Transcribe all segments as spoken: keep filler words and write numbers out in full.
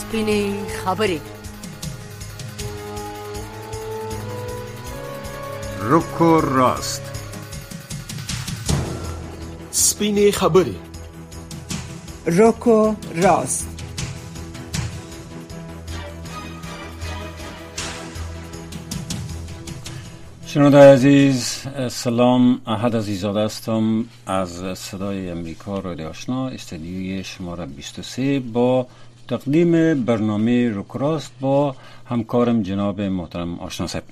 سپینې خبرې. رک و راست. سپینې خبرې. رک و راست. شنونده‌های عزیز، سلام. احد عزیزاده هستم از صدای امریکا رادیو آشنا، استودیوی شماره بیست و سه با تقدیم برنامه رک و راست با همکارم جناب محترم آشنا صاحب.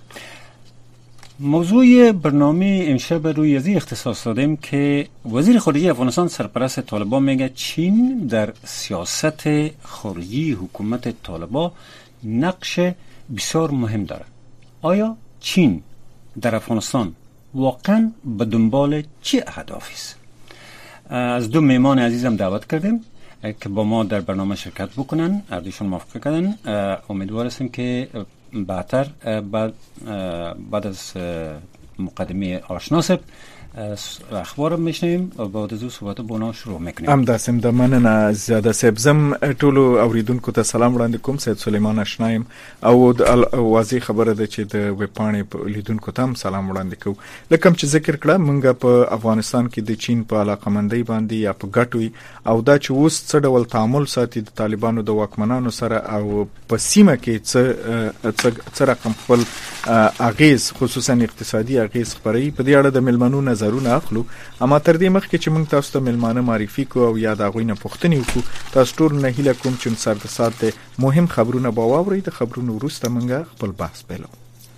موضوع برنامه امشب روی ازی اختصاص دادیم که وزیر خارجه افغانستان سرپرست طالبان میگه چین در سیاست خارجی حکومت طالبان نقش بسیار مهم داره. آیا چین در افغانستان واقعا به دنبال چه اهدافی است؟ از دو مهمان عزیزم دعوت کردیم که با ما در برنامه شرکت بکنن. هر دوشون موافقه کردن. امیدوار هستیم که بعدتر بعد بعد از مقدمه آشنا صاحب اخبار میشنیم و بعد از او صحبت با اونا شروع میکنیم. ام داسم د مننه زیاده صاحب. زم ټولو اوریدونکو ته سلام وړاندې کوم. سید سلیمان آشنایم او د واضح خبره ده چې د وپاڼې لیدونکو ته سلام وړاندې کوم. لکه چې ذکر کړه مونږ په افغانستان کې د چین په علاقمندۍ باندې یا په ګټوي او دا چې اوس څه ډول تعامل ساتي د طالبانو د واکمنانو سره او په سیمه کې څه څه رقم خپل اغیز خصوصا اقتصادي اغیز خبري په دې اړه د ملمنو نظرونه اخلو. اما تر دې مخکې چې موږ تاسو ته ملمانه معرفي کو او یا دا غوینه پوښتنې وکړو، تاسو ټول نه هیله کوم چې سر د سات مهم خبرونه به واورئ. د خبرونو وروسته موږ خپل بحث پیلو.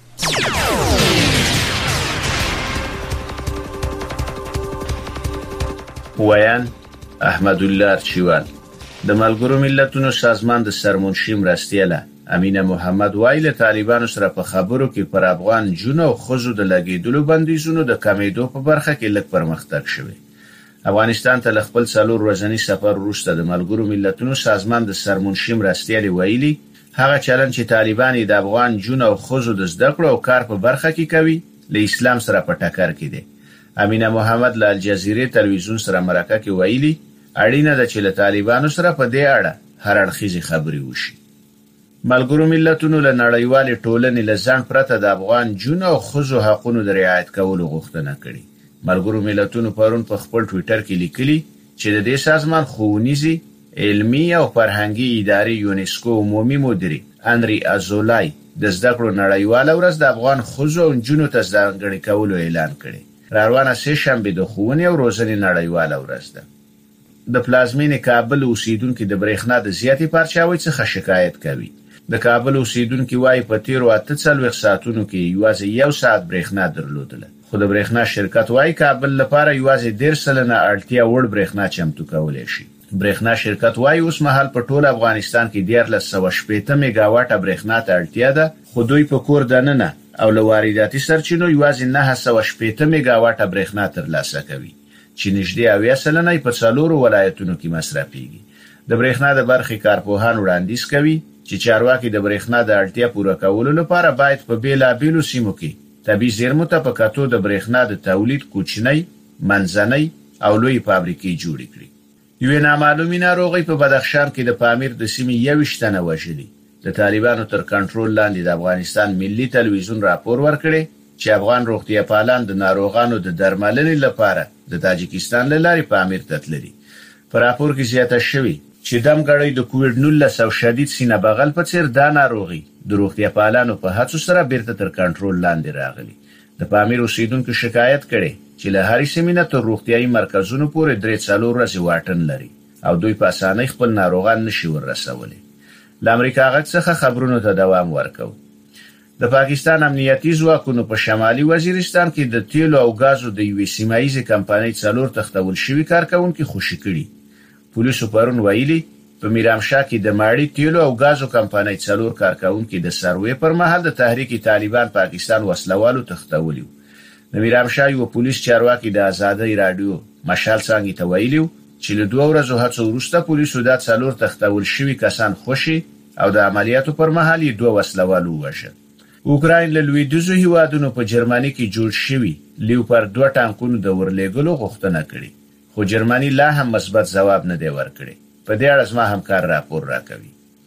ویان احمد الله ارچیوال د ملګرو ملتونو سازمان د سرمنشي مرستیاله امینه محمد وایله طالبانو سره په خبرو کې پر افغان جون او خزو د لګیدلو بندیزونو د کمیدو په برخه کې لږ پرمختګ شوی. افغانستان ته خپل څلور ورځنی سفر وروسته د ملګرو ملتونو سازمان د سرمنشي مرستیاله وایلی هغه چلن چې طالبان د افغان جون او خزو د زده کړو او کار په برخه کې کوي له اسلام سره په ټکر کې دي. امینه محمد له الجزیره تلویزیون سره مرکه کې وایلی اړینه ده چې له طالبانو سره په دې اړه هر اړخیزه خبري وشي. ملګرو ملتونو له نړیوال ټولنې له ځان پرته د افغان جون او خزو حقوقو د رعایت کولو غوښتنه کړې. ملګرو ملتونو پرون په خپل ټوئیټر کې لیکلي چې د دې سازمان ښوونیزي، علمي او فرهنګي ادارې یونسکو عمومي مدیر انری ازولای د زده کړو نړیواله ورځ د افغان خزو او جنونو ته ځانګړي کولو اعلان کړی. روانه سه شنبه د ښوونې او روزنې نړیواله ورځ ده. د پلازمینې کابل اوسیدونکو د برېښنا د زیاتې پرچاوي څخه شکایت کوي. د کابل اوسیدونکو وايي په تیرو اته څلوېښت ساعتونو کې یوازې یو ساعت برېښنا درلودله. خو د برېښنا شرکت وايي کابل لپاره یوازې ډېر سلنه اړتیا وړ برېښنا چمتو کولای شي. برېښنا شرکت وايي اوس مهال په ټول افغانستان کې ډېر لسو شپېته میگاواټه برېښنا ته اړتیا ده، خو دوی په کور دننه او له وارداتي سرچینو یوازې نه سوه شپېته میگاواټه برېښنا ترلاسه کوي چې نږدې اویا سلنه په څلورو ولایتونو کې مصرفيږي. د برېښنا د برخې کارپوهان وړاندیز کوي چې چارواکي د برېښنا د اړتیا پوره کولو لپاره باید په بیلابیلو سیمو کې طبي زیرمو ته په کتو د برېښنا د تولید کوچنی، منځنی او لوی فابریکې جوړې کړي. یو نامعلومه ناروغي په بدخشان کې د پامیر د سیمې یوویشت تنه وژلي. د طالبانو تر کنټرول لاندې د افغانستان ملي تلویزیون راپور ورکړي چې افغان روغتیا پالان د ناروغانو د درملنې لپاره د تاجکستان له لارې پامیر ته تللي. په راپور کې زیاته شوی چې دمګړی د کووډ نولس او شدید سینه بغل په څیر دا ناروغي د روغتیا پالانو په هڅو سره بیرته تر کنټرول لاندې راغلي. د پامیر اوسیدونکو شکایت کړي چې له هرې سیمې تر روغتیايي مرکزونو پورې درې څلور ورځې واټن لري او دوی په اسانۍ خپل ناروغان نشي ورسولي. د امریکا غږ څخه خبرونو ته دوام ورکو. د پاکستان امنیتي ځواکونو په شمالي وزیرستان کې د تیلو او غازو د یوې سیمایي کمپنۍ څلور تختول شوی کارکونکو خوشی کړي. پولیسو پرون ویلي په میرامشاه کې د ماړی تیلو او غازو کمپنۍ څلور کارکونکو د سروې پر مهال د تحریک طالبان پاکستان وسلوالو تختولیو. د میرامشاه یو پولیس چارواکي د آزادۍ رادیو مشال څنګه ته ویلي چې له دوه ورځې هڅو وروسته پولیسو د څلور تختول شوی کسان خوشي او د عملیاتو پر مهال یې دوه وسلوالو وژل. اوکراین له لویدیځو هیوادونو په جرمني کې جوړ شوی لیوپارد دوه ټانکونو د ورلېګلو غوښتنه کړې، خو جرمني لا هم مثبت ځواب نه دی ورکړی. په دې اړه زما همکار راپور راکوي.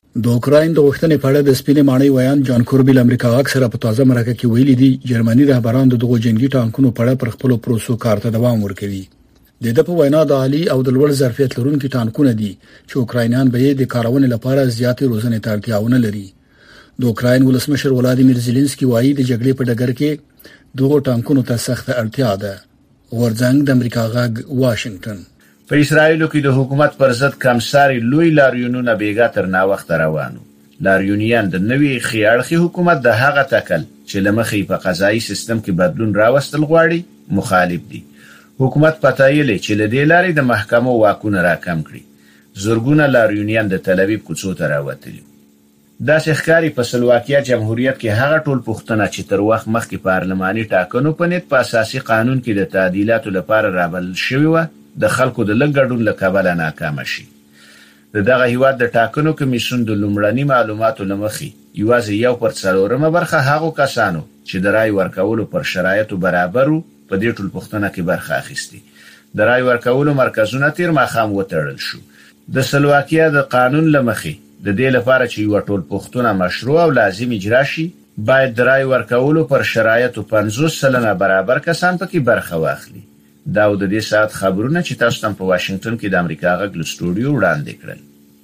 د اوکراین د غوښتنې په اړه د سپینې ماڼۍ ویان جان کوربیل امریکا اکثره په تازه مرکه کې ویلي دي جرمني رهبران د دغو جنگي ټانکونو په اړه پر خپل پروسو کار ته دوام ورکوي. د دې په وینا د عالی او د لوړ ظرفیت لرونکي ټانکونه دي چې اوکراینیان به یې د کارونې لپاره زیاتې روزنې ته اړتیا ونه لري. د اوکراین ولسمشر ولادیمیر زيلنسکي وایي د جګړې په ډګر کې دغو ټانکونو ته سخت اړتیا ده. ورځنګ د امریکا غږ واشنگټن. په اسرایل کې د حکومت پر ضد کمساري لوی لاریونونه بیګا تر نا وخت روانو. لاریونیان د نوي خیاړخي حکومت د هغه تکل چې لمخې په قضایي سیستم کې بدلون راوستل غواړي مخالف دي. حکومت پتايلې چې له دې لارې د محکمو واکونه راکم کړي. زورګونه لاریونیان د تل ابیب کوڅو ته راوتلي. دا ښکاری په سلواکیا جمهوریت کې هغه ټول پښتنه چې تر وخت مخکې پارلماني ټاکنو په نیت په اساسي قانون کې د تعدیلاتو لپاره رابل شوی و د خلکو د لګړډون لکابل ناکام شي. د دغه هیواد د ټاکنو کمیسیون د لومړني معلوماتو لمخې یوازې یو پر څلورمه برخه هغه کسانو چې د رای ورکولو پر شرایطو برابرو په دې ټول پښتنه کې برخه اخیستي. د رای ورکولو مرکزونه تیر ماخام وتړل شو. د سلواکیا د قانون لمخې د دې لپاره چې یو ټول پښتنه مشروع او لازم اجرا شي باید د رای ورکولو پر شرایطو پنځوس سلنه برابر کسان پکې برخه واخلي. دا د دې ساعت خبرونه چې تاسو ته په واشنگټن کې د امریکا غږ له سټوډیو وړاندې کړل.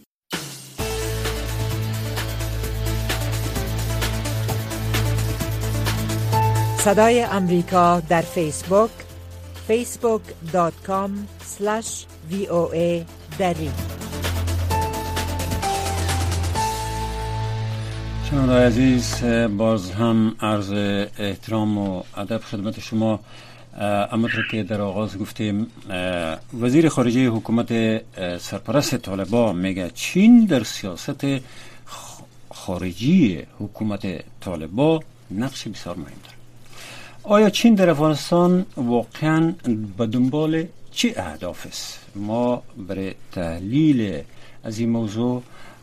صدای امریکا در فیسبوک فیسبوک دات کام اسلش وی او ای دری. شنوندگان عزیز باز هم عرض احترام و ادب خدمت شما. همونطور که در آغاز گفتیم وزیر خارجه حکومت سرپرست طالبان میگه چین در سیاست خارجی حکومت طالبان نقش بسیار مهم داره. آیا چین در افغانستان واقعا به دنبال چه اهداف است؟ ما برای تحلیل از این موضوع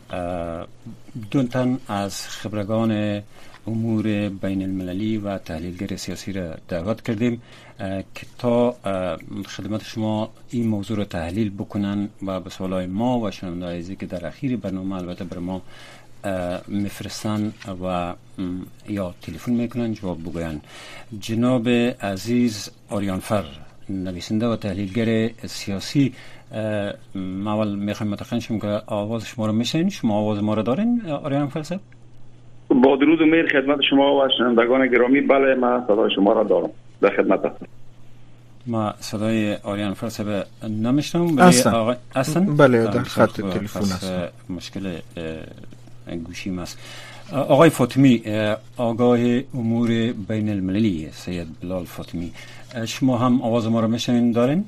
دو تن از خبرگان امور بین المللی و تحلیلگر سیاسی را دعوت کردیم که تا خدمت شما این موضوع را تحلیل بکنن و به سوالای ما و شنوندگان عزیزی که در اخیر برنامه البته بر ما میفرستن و یا تلفن میکنن جواب بگوین. جناب عزیز آریانفر نویسنده و تحلیلگر سیاسی، ما اول میخوایم متقن شیم که آواز شما را میشنین. شما آواز ما را دارین آریانفر صاحب؟ با درود و مهر خدمت شما و شنوندگان گرامی. بله من صدای شما را دارم، در خدمت هستم. ما صدای آریان فلسفه نمیشنم اصلا اصلا بله در خط تلفن است مشکل گوشی است. آقای فاطمی آگاه امور بین المللی سید بلال فاطمی، شما هم آواز ما را میشنین دارین؟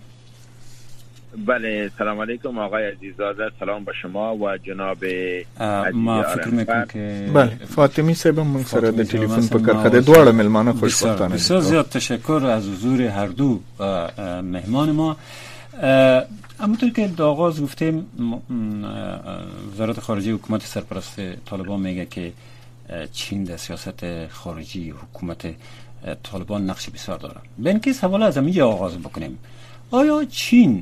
بله سلام علیکم آقای عزیزاده، سلام به شما و جناب ما فکر میکنم که بله فاطمی صاحب من سره د تلفن په کارخانه دواړه ملمانه خوشبختانه. بسیار زیاد تشکر از حضور هر دو مهمان ما. همونطور که در آغاز گفتیم وزارت خارجه حکومت سرپرست طالبان میگه که چین در سیاست خارجی حکومت طالبان نقش بسیار داره. به اینکه سوال از همین آغاز بکنیم، آیا چین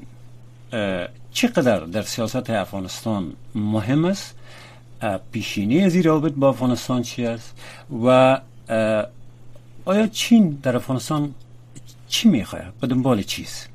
چقدر در سیاست افغانستان مهم است؟ پیشینه از این رابط با افغانستان چی است؟ و آیا چین در افغانستان چی میخواه؟ به دنبال چیست؟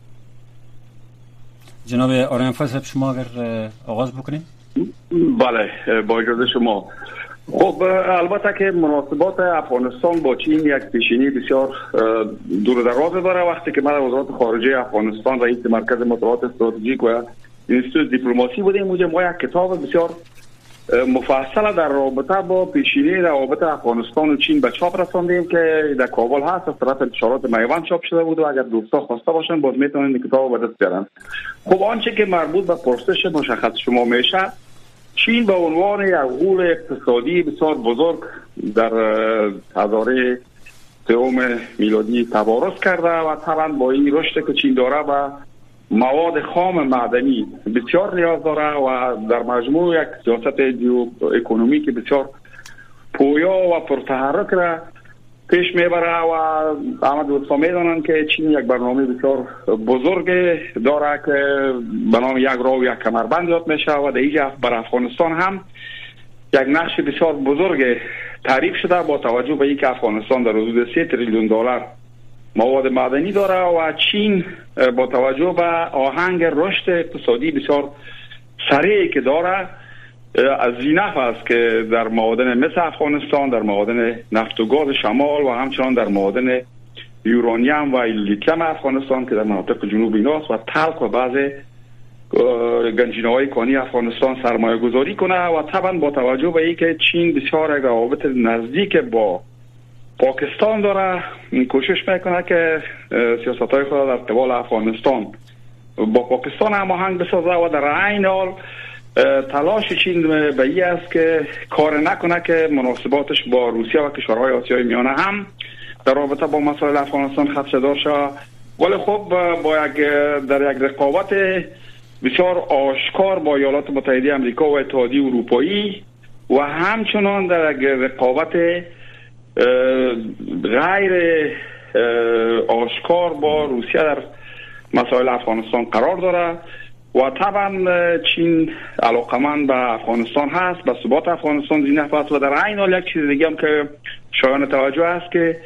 جناب آریان فلسفه شما اگر آغاز بکنیم؟ بله با اجازه شما. خب البته که مناسبات افغانستان با چین یک پیشینی بسیار دور دراز داره. وقتی که من در وزارت خارجه افغانستان رئیس مرکز مطالعات استراتژیک و انستیتوت دیپلماسی بودیم، اونجا ما یک کتاب بسیار مفصل در رابطه با پیشینی روابط افغانستان و چین به چاپ رساندیم که در کابل هست، از طرف انتشارات میوند چاپ شده بود و اگر دوستا خواسته باشن باز میتونن این کتاب به دست بیارن. خب آنچه که مربوط به پرسش مشخص شما میشه، چین به عنوان یک غول اقتصادی بسیار بزرگ در هزاره سوم میلادی تبارز کرده و طبعا با این رشد که چین داره و مواد خام معدنی بسیار نیاز داره و در مجموع یک سیاست جیو اکونومیک بسیار پویا و پرتحرک را پیش میبره و همه دوستا میدانند که چین یک برنامه بسیار بزرگ داره که به نام یک راه و یک کمربند یاد میشه و در اینجا بر افغانستان هم یک نقش بسیار بزرگ تعریف شده با توجه به اینکه افغانستان در حدود سه تریلیون دلار مواد معدنی داره و چین با توجه به آهنگ رشد اقتصادی بسیار سریعی که داره از زینف است که در معادن مثل افغانستان، در معادن نفت و گاز شمال و همچنان در معادن یورانیم و لیتیم افغانستان که در مناطق جنوب ایناست و تلک و بعض گنجینه‌های کانی افغانستان سرمایه گذاری کنه و طبعا با توجه به اینکه چین بسیار روابط نزدیک با پاکستان داره کوشش میکنه که سیاست‌های خود در قبال افغانستان با پاکستان هماهنگ بسازه و در عین حال تلاش چین به این است که کار نکنه که مناسباتش با روسیه و کشورهای آسیای میانه هم در رابطه با مسائل افغانستان خدشه‌دار شه. ولی خب با یک در یک رقابت بسیار آشکار با ایالات متحده آمریکا و اتحادیه اروپایی و همچنان در یک رقابت غیر آشکار با روسیه در مسائل افغانستان قرار داره و طبعا چین علاقمند به افغانستان هست، به ثبات افغانستان زینف است و در عین حال یک چیز دیگه هم که شایان توجه است که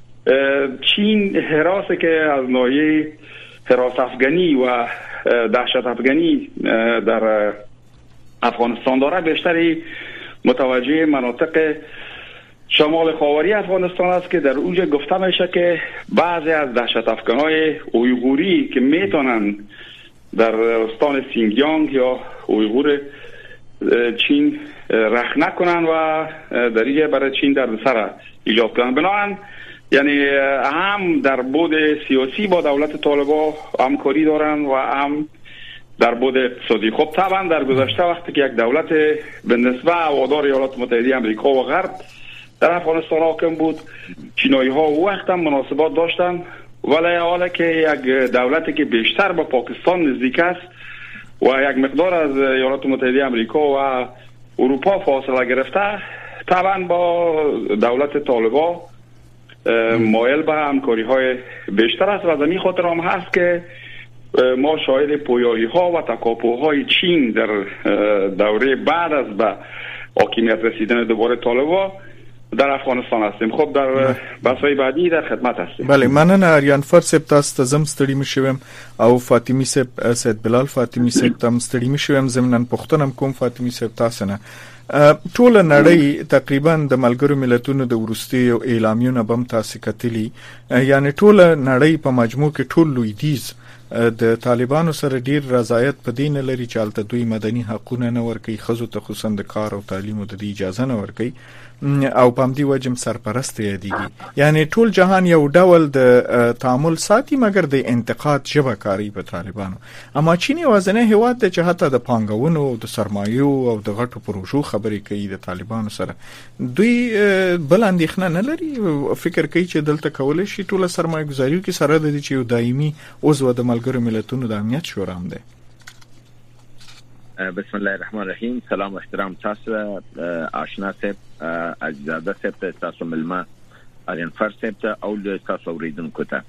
چین حراسی که از ناحیه حراس افغانی و دهشت افغانی در افغانستان داره بیشتری متوجه مناطق شمال خاوری افغانستان است که در اونجا گفته میشه که بعضی از دهشت افغانای اویغوری که میتونن در استان سینگیانگ یا اویغور چین رخ نکنن و در اینجا برای چین در سر ایجاد کنن. بنابراین یعنی هم در بود سیاسی با دولت طالبان همکاری دارن و هم در بود اقتصادی. خب طبعا در گذشته وقتی که یک دولت به نسبت هوادار ایالات متحده آمریکا و غرب در افغانستان حاکم بود، چینایی ها او وقت هم مناسبات داشتن، ولی حالا که یک دولتی که بیشتر با پاکستان نزدیک است و یک مقدار از ایالات متحده آمریکا و اروپا فاصله گرفته، طبعا با دولت طالبان مایل به همکاری های بیشتر است و از این خاطر هم هست که ما شاهد پویایی ها و تکاپوهای چین در دوره بعد از به حاکمیت رسیدن دوباره طالبان در افغانستان هستیم. خب در بحث‌های بعدی در خدمت هستیم. بله، مننه اریان فرسب تاسو زم ستړي مشوم او فاطمی سب سید بلال فاطمی سب تم ستړي مشوم زمنن پښتنم کوم فاطمی سب تاسو نه ټول نړۍ تقریبا د ملګرو ملتونو د ورستي او اعلامیونه بم تاسو کتلی، یعنی ټول نړۍ په مجموع کې ټول لویدیز د طالبانو سره ډیر رضایت په دین لري چې الته دوی مدني حقوقونه نه ورکي، خزو ته خصوصا د کار او تعلیم د اجازه نه ورکي او پام دی وجم سرپرست یادېږي. یعنی ټول جهان یو ډول د تعامل ساتي مګر د انتقاد ژبه کاری په طالبانو. اما چین یوازنی هیواد د چې حتی د پانګونو او د سرمایو او د غټو پروژو خبرې کوي د طالبانو سره، دوی بل اندېښنه نه لري، فکر کوي چې دلته کولای شي ټول سرمایه گذاریو کې سره د چې یو دایمي عضو د ملګرو ملتونو د امنیت شورا هم دی. بسم الله الرحمن الرحیم. سلام و احترام تاسو آشنا صاحب، عزیزاده صاحب، تاسو ملما آریان فر صاحب او تاسو اوریدونکو ته.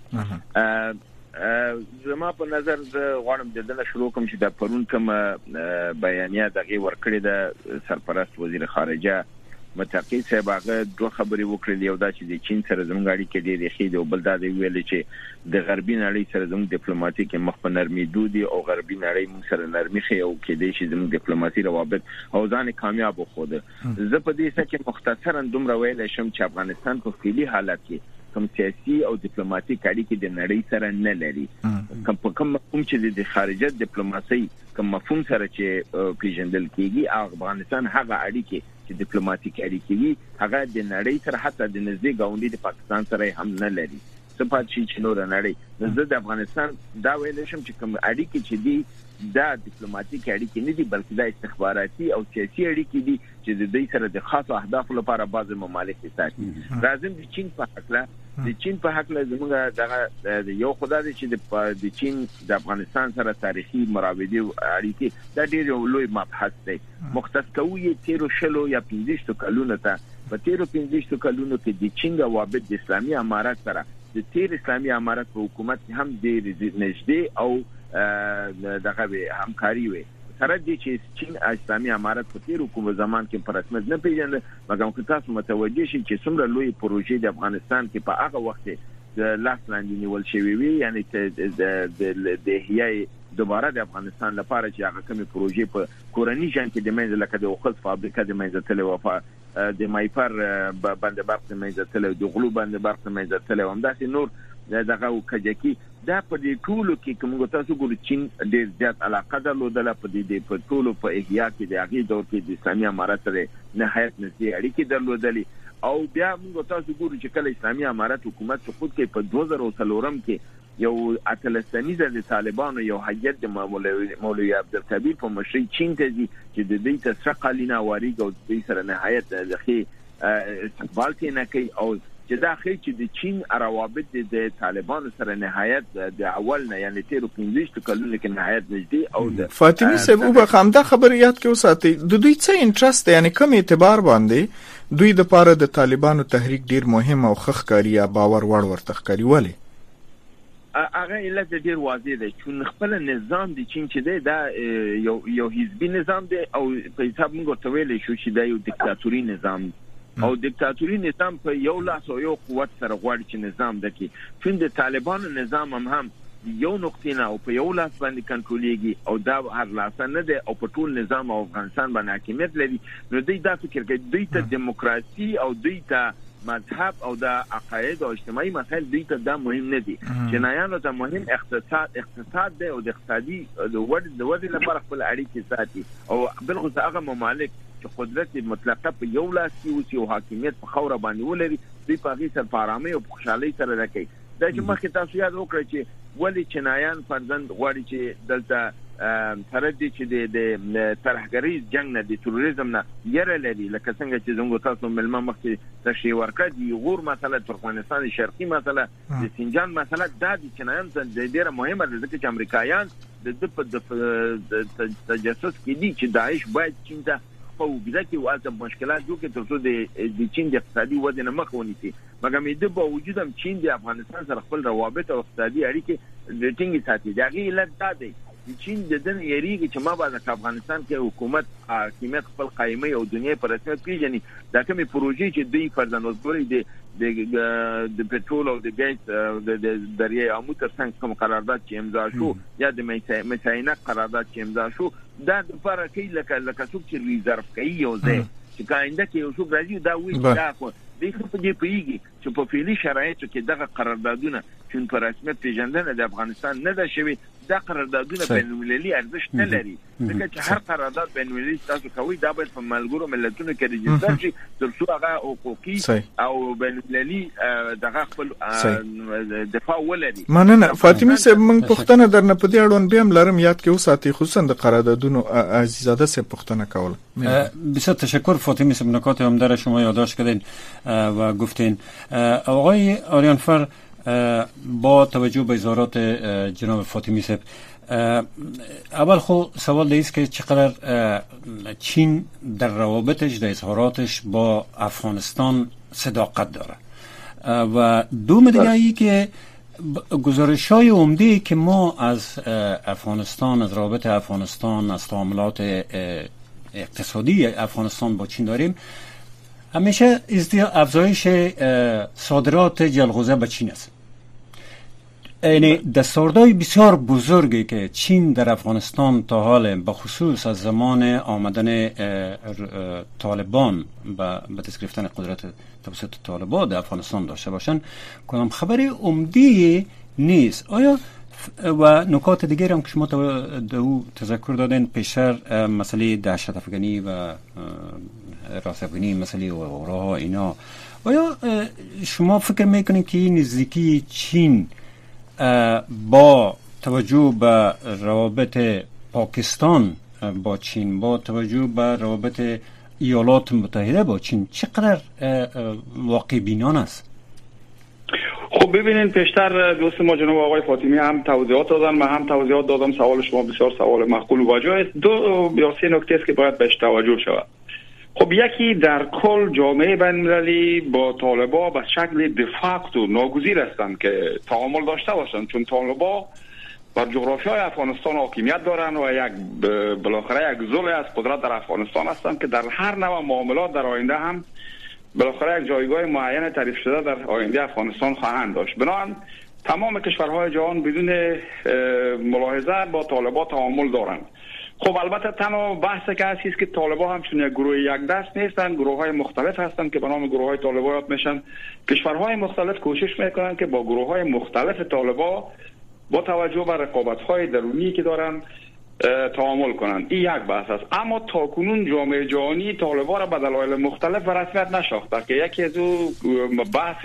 زما په نظر د غواړم د دنه شروع کوم چې د پرون کوم بیانیه دغه ورکړی د سرپرست وزیر خارجه متقی صاحب هغه دوه خبرې وکړې، یو دا چې د چین سره زموږ اړیکې ډېرې ښې دي او بل دا دی ویل چې د غربي نړۍ سره زموږ ډیپلوماټیک مخ په نرمېدو دي او غربي نړۍ موږ سره نرمي ښیي او کېدای شي زموږ ډیپلوماسي روابط او ځان کامیاب وښوده. زه په دې څه کې مختصرا دومره ویلی شم چې افغانستان په فعلي حالت کې کوم سیاسي او ډیپلوماټیک اړیکې د نړۍ سره نه لري. کوم په کوم مفهوم چې د خارجه ډیپلوماسي کوم مفهوم سره چې پیژندل کېږي، افغانستان هغه اړیکې چې ډیپلوماټیک اړیکې وي هغه د نړۍ سره حتی د نږدې ګاونډي د پاکستان سره هم نه لري. صفات شي چې نور نړۍ زه د افغانستان دا ویل شم چې کوم اړیکې چې دي دا ډیپلوماټیک اړیکې نه دي بلکې دا استخباراتي او سیاسي اړیکې دي چې د دې سره د خاصو اهدافو لپاره بعض ممالک ساتي. راځم د چین په حق د چین په حق له زموږ دغه یو خدای چې د چین د افغانستان سره تاریخي مراودې اړیکې دا ډېر لوی مبحث دی. مختص کوي تیرو شلو یا پنځه کلونو ته په تیرو پنځه کلونو کې د چین روابط د اسلامي امارات سره د تیر اسلامي امارات په حکومت هم ډېر نږدې او دغه همکاري وي. سره دي چې چین اسلامي امارت په تیر حکومت زمان کې په رسمیت نه پیژنده، مګر که تاسو متوجه شئ چې څومره لوی پروژې د افغانستان کې په هغه وخت د لاس لاندې نیول شوی وي، یعنی د د احیای دوباره د افغانستان لپاره چې هغه کومې پروژې په کورنی جنګ کې د منځ لکه د اوخت فابریکه د منځ تلې وفا د مایپر باندې برق د منځ تلې د غلو باندې برق د منځ تلې هم داسې نور دغه کجکی دا په دې ټولو کې کوم تاسو ګورئ چین ډېر زیات علاقه درلودله په دې په ټولو په احیا کې د هغې دور کې د اسلامي امارت سره نهایت نږدې اړیکې درلودلې، او بیا موږ تاسو ګورو چې کله اسلامي امارت حکومت سقوط کوي په دوه زره څلورم کې یو اتلسنیزه د طالبانو یو هیئت د مولوی عبدالکبیر په مشرۍ چین ته ځي چې د دې ته سره قالینه واریږي او د دې سره نهایت د ښې استقبال کې نه کوي، او چې دا ښیي چې د چین روابط د طالبانو سره نهایت د اول نه یعنی تیرو پنځه کلونو کې نهایت نږدې او د فاطمی صاحب وبخ همدا خبر یاد کې وساتئ د دوی څه انټرست یعنی کوم اعتبار باندې دوی د پاره د طالبانو تحریک ډیر مهم او خخ کاری یا باور وړ ورته ښکاري ولی هغه علت ډیر واضح دی چې خپل نظام د چین چې دی دا یو یو حزبي نظام دی او په حساب موږ ته ویل شو چې دا یو دیکتاتوري نظام او دیکتاتوري نظام په یو لاس او یو قوت سره غواړي چې نظام دکې، چون د طالبانو نظام هم هم یو نقطه نه او په یو لاس باندې کنټرولېږي او دا هر لاس نه دی او په ټول نظام او افغانستان باندې حاکمیت لري، نو دوی دا فکر کوي دوی ته دیموکراسي او دوی ته مذهب او د عقاید او اجتماعي مسایل دوی ته دا مهم نه دي، جنایانو ته مهم اقتصاد اقتصاد دی او د اقتصادي د ودې د ودې لپاره خپل اړیکې ساتي، او بالخصوص هغه ممالک چې قدرت مطلقه په یو لاس کې اوسي او حاکمیت په خوره باندې ولري دوی په هغې سره په ارامۍ او په خوشحالۍ سره راکوي. دا چې مخکې تاسو یاد وکړئ چې ولې چینایان فرزند غواړي چې دلته سره دي چې د ترهګریز جنګ نه د تروریزم نه یره لري، لکه څنګه چې زموږ تاسو ملما مخکې تشریح ورکړه د غور مسله ترکمنستان شرقي مسله د سینجان مسله دا د چینایان ته ډیره مهمه ده ځکه چې امریکایان د په تجسس کې دي چې داعش باید چین ته په وګړه کې واته مشکلات جوړ کړي ترڅو د چین د اقتصادي ودې نه مخ ونیسي، مګر مې د باوجود هم چین د افغانستان سره خپل روابط او اقتصادي اړیکې د ټینګ ساتي. دا غي علت دا دی چین د دن یریږي چې ما بعد د افغانستان کې حکومت حاکمیت خپل قائمي او دنیا پر رسمیت پیژني، دا کومې پروژې چې دوی فرضاً وګوري د د پټرول او د ګاز د دریای امو ترڅنګ کوم قرارداد چې امضا شو یا د میثاینه قرارداد چې امضا شو دا د لپاره کې لکه لکه څوک چې ریزرو کوي یو ځای چې کاینده کې یو څوک راځي دا وایي دا خو د خپل دې پیږي چې په فعلی شرایطو کې دغه قراردادونه چې په رسمیت پیژندنه د افغانستان نه ده شوی، دا قراردادونه بین‌المللي ارزښت نه لري ځکه چې هر قرارداد بین‌المللي تاسو کوي دا باید په ملګرو ملتونو کې ريجستر شي ترڅو هغه حقوقي او بین‌المللي دغه خپل دفاع ولري. مننه فاطمی صاحب، موږ پښتنه درنه په دې اړوند بیا هم لرم یاد کې وساتي، خصوصا د قراردادونو عزیزاده صاحب پښتنه کول. بسیار تشکر فاطمی صاحب، نکات عمده را شما یادداشت کردین و گفتین. آقای آریانفر با توجه به اظهارات جناب فاطمی صاحب، اول خو سوال است که چقدر چین در روابطش در اظهاراتش با افغانستان صداقت داره و دوم دیگه ای که گزارش‌های عمده‌ای که ما از افغانستان، از روابط افغانستان، از تعاملات اقتصادی افغانستان با چین داریم همیشه افزایش صادرات جلغوزه به چین است. یعنی دستاوردهای بسیار بزرگی که چین در افغانستان تا حال به خصوص از زمان آمدن طالبان به دست گرفتن قدرت توسط طالبان در افغانستان داشته باشند کدام خبری عمدی نیست. آیا و نکات دیگر هم که شما دو تذکر دادن پیشتر مسئله دهشت افغانی و راست افغانی مسئله و راه اینا، آیا شما فکر میکنید که این نزدیکی چین با توجه به روابط پاکستان با چین، با توجه به روابط ایالات متحده با چین چقدر واقع بینانه است؟ خب ببینین پیشتر دوست ما جناب آقای فاطمی هم توضیحات دادن، من هم توضیحات دادم. سوال شما بسیار سوال معقول و واجه است. دو یا سه نکته است که باید بهش توجه شود. خب یکی در کل جامعه بین‌المللی با طالبا به شکل دفاکتو ناگزیر هستند که تعامل داشته باشند، چون طالبا بر جغرافیای افغانستان حاکمیت دارن و یک بالاخره یک زل از قدرت در افغانستان هستند که در هر نوع معاملات در آینده هم بالاخره یک جایگاه معین تعریف شده در آینده افغانستان خواهند داشت. بنابراین تمام کشورهای جهان بدون ملاحظه با طالبان تعامل دارند. خب البته تنها بحث که هست که طالبان همچون یک گروه یک دست نیستند، گروه های مختلف هستند که به نام گروه های طالبان یاد میشن. کشورهای مختلف کوشش میکنند که با گروه های مختلف طالبان با توجه به رقابت های درونی که دارن تعامل کنند. این یک بحث است. اما تاکنون جامعه جهانی طالبان را به دلایل مختلف به رسمیت نشناخته که یکی از او بحث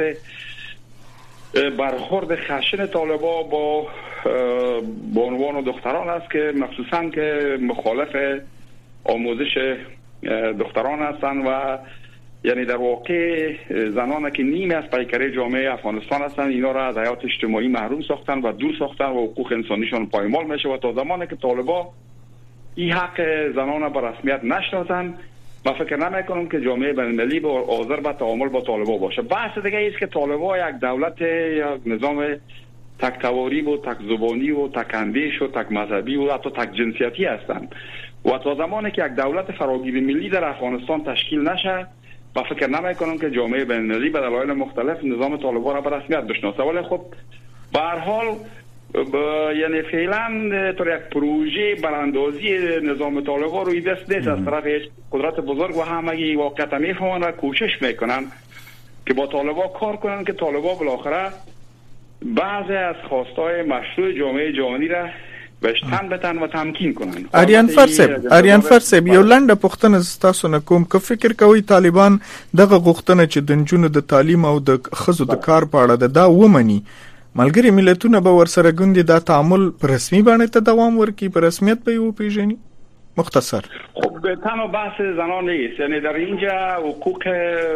برخورد خشن طالبان با بانوان و دختران است که مخصوصا که مخالف آموزش دختران هستند و یعنی در واقع زنان که نیمه از پیکره جامعه افغانستان هستند اینا را از حیات اجتماعی محروم ساختن و دور ساختن و حقوق انسانیشان پایمال میشه و تا زمانی که طالبان این حق زنان را به رسمیت نشناسن من فکر نمیکنم که جامعه بین‌المللی با حاضر به تعامل با طالبان باشه. بحث دیگه است که طالبان یک دولت یا نظام تک تواری و تک زبانی و تک اندیش و تک مذهبی و حتی تک جنسیتی هستند و تا زمانی که یک دولت فراگیر ملی در افغانستان تشکیل نشه من فکر نمیکنم که جامعه بین‌المللی به دلایل مختلف نظام طالبان را به رسمیت بشناسه. ولی خب به هر حال یعنی فعلا طور یک پروژه براندازی نظام طالبان روی دست نیست از طرف قدرت بزرگ و همگی واقعا میفهمن و کوشش میکنن که با طالبان کار کنن که طالبان بالاخره بعضی از خواستای مشروع جامعه جهانی را بهش تن بتن و تمکین کنن. اریان فرسب اریان فرسب یو لنډه پوښتنه تاسو نه کوم که فکر کوي طالبان دغه غوښتنه چې د نجونو د تعلیم او د ښځو د کار په اړه ده دا ومني ملګری ملتونه به ورسره ګوندي دا تعامل په رسمي باندې ته دوام ورکړي په رسمیت به یو پیژني. مختصر خب تنها بحث زنان نیست، یعنی در اینجا حقوق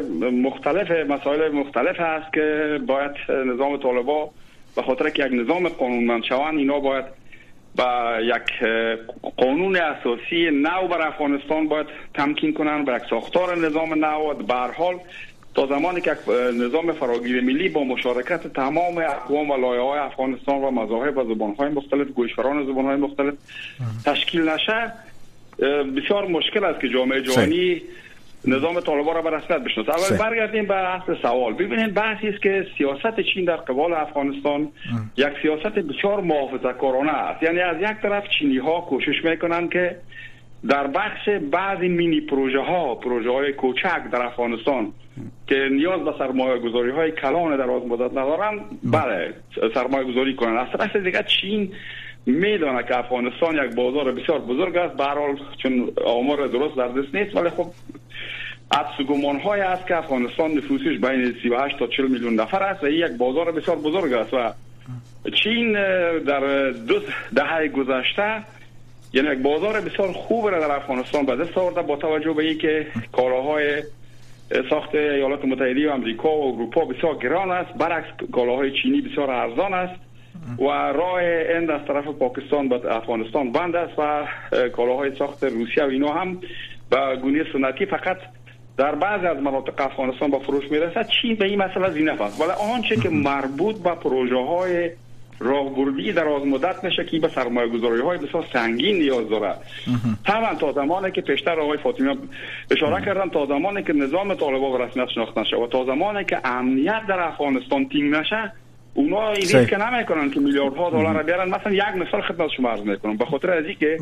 مختلف مسائل مختلف هست که باید نظام طالبان به خاطر که یک نظام قانونمند شوند اینا باید با یک قانون اساسی نو بر افغانستان باید تمکین کنند با یک ساختار نظام نو. به هر حال تا زمانی که نظام فراگیر ملی با مشارکت تمام اقوام و لایه‌های افغانستان و مذاهب و زبان‌های مختلف گوشوران زبان‌های مختلف تشکیل نشه بسیار مشکل است که جامعه جهانی نظام طالبان را به رسمیت بشناسه. اول برگردیم به اصل سوال. ببینید بحثی است که سیاست چین در قبال افغانستان یک سیاست بسیار محافظه‌کارانه است. یعنی از یک طرف چینی ها کوشش میکنند که در بخش بعضی مینی پروژه ها پروژه های کوچک در افغانستان که نیاز به سرمایه گذاری های کلان دراز مدت ندارن بله سرمایه گذاری کنند. از طرف دیگر چین میدونه که افغانستان یک بازار بسیار بزرگ است. به هر حال چون آمار درست در دست نیست ولی خب حدس و گمان های است که افغانستان نفوسش بین سی و هشت تا چهل میلیون نفر است و این یک بازار بسیار بزرگ است و چین در دو دهه گذشته یعنی یک بازار بسیار خوب را در افغانستان به دست آورده با توجه به اینکه کالاهای ساخت ایالات متحده و آمریکا و اروپا بسیار گران است، برعکس کالاهای چینی بسیار ارزان است و راه هند از طرف پاکستان به افغانستان بند است و کالاهای ساخت روسیه و اینا هم به گونه سنتی فقط در بعضی از مناطق افغانستان با فروش میرسد. چین به این مسئله زینف است ولی آنچه که مربوط به پروژه های راهبردی در از مدت میشه که به سرمایه گذاری های بسیار سنگین نیاز داره. طبعا تا زمانی که پیشتر آقای فاطمی اشاره کردن تا زمانی که نظام طالبان به رسمیت شناخته نشه و تا زمانی که امنیت در افغانستان تینگ نشه اونا این ریسک نمیکنن که میلیاردها دلار را بیارن. مثلا یک مثال خدمت شما عرض میکنم به خاطر از اینکه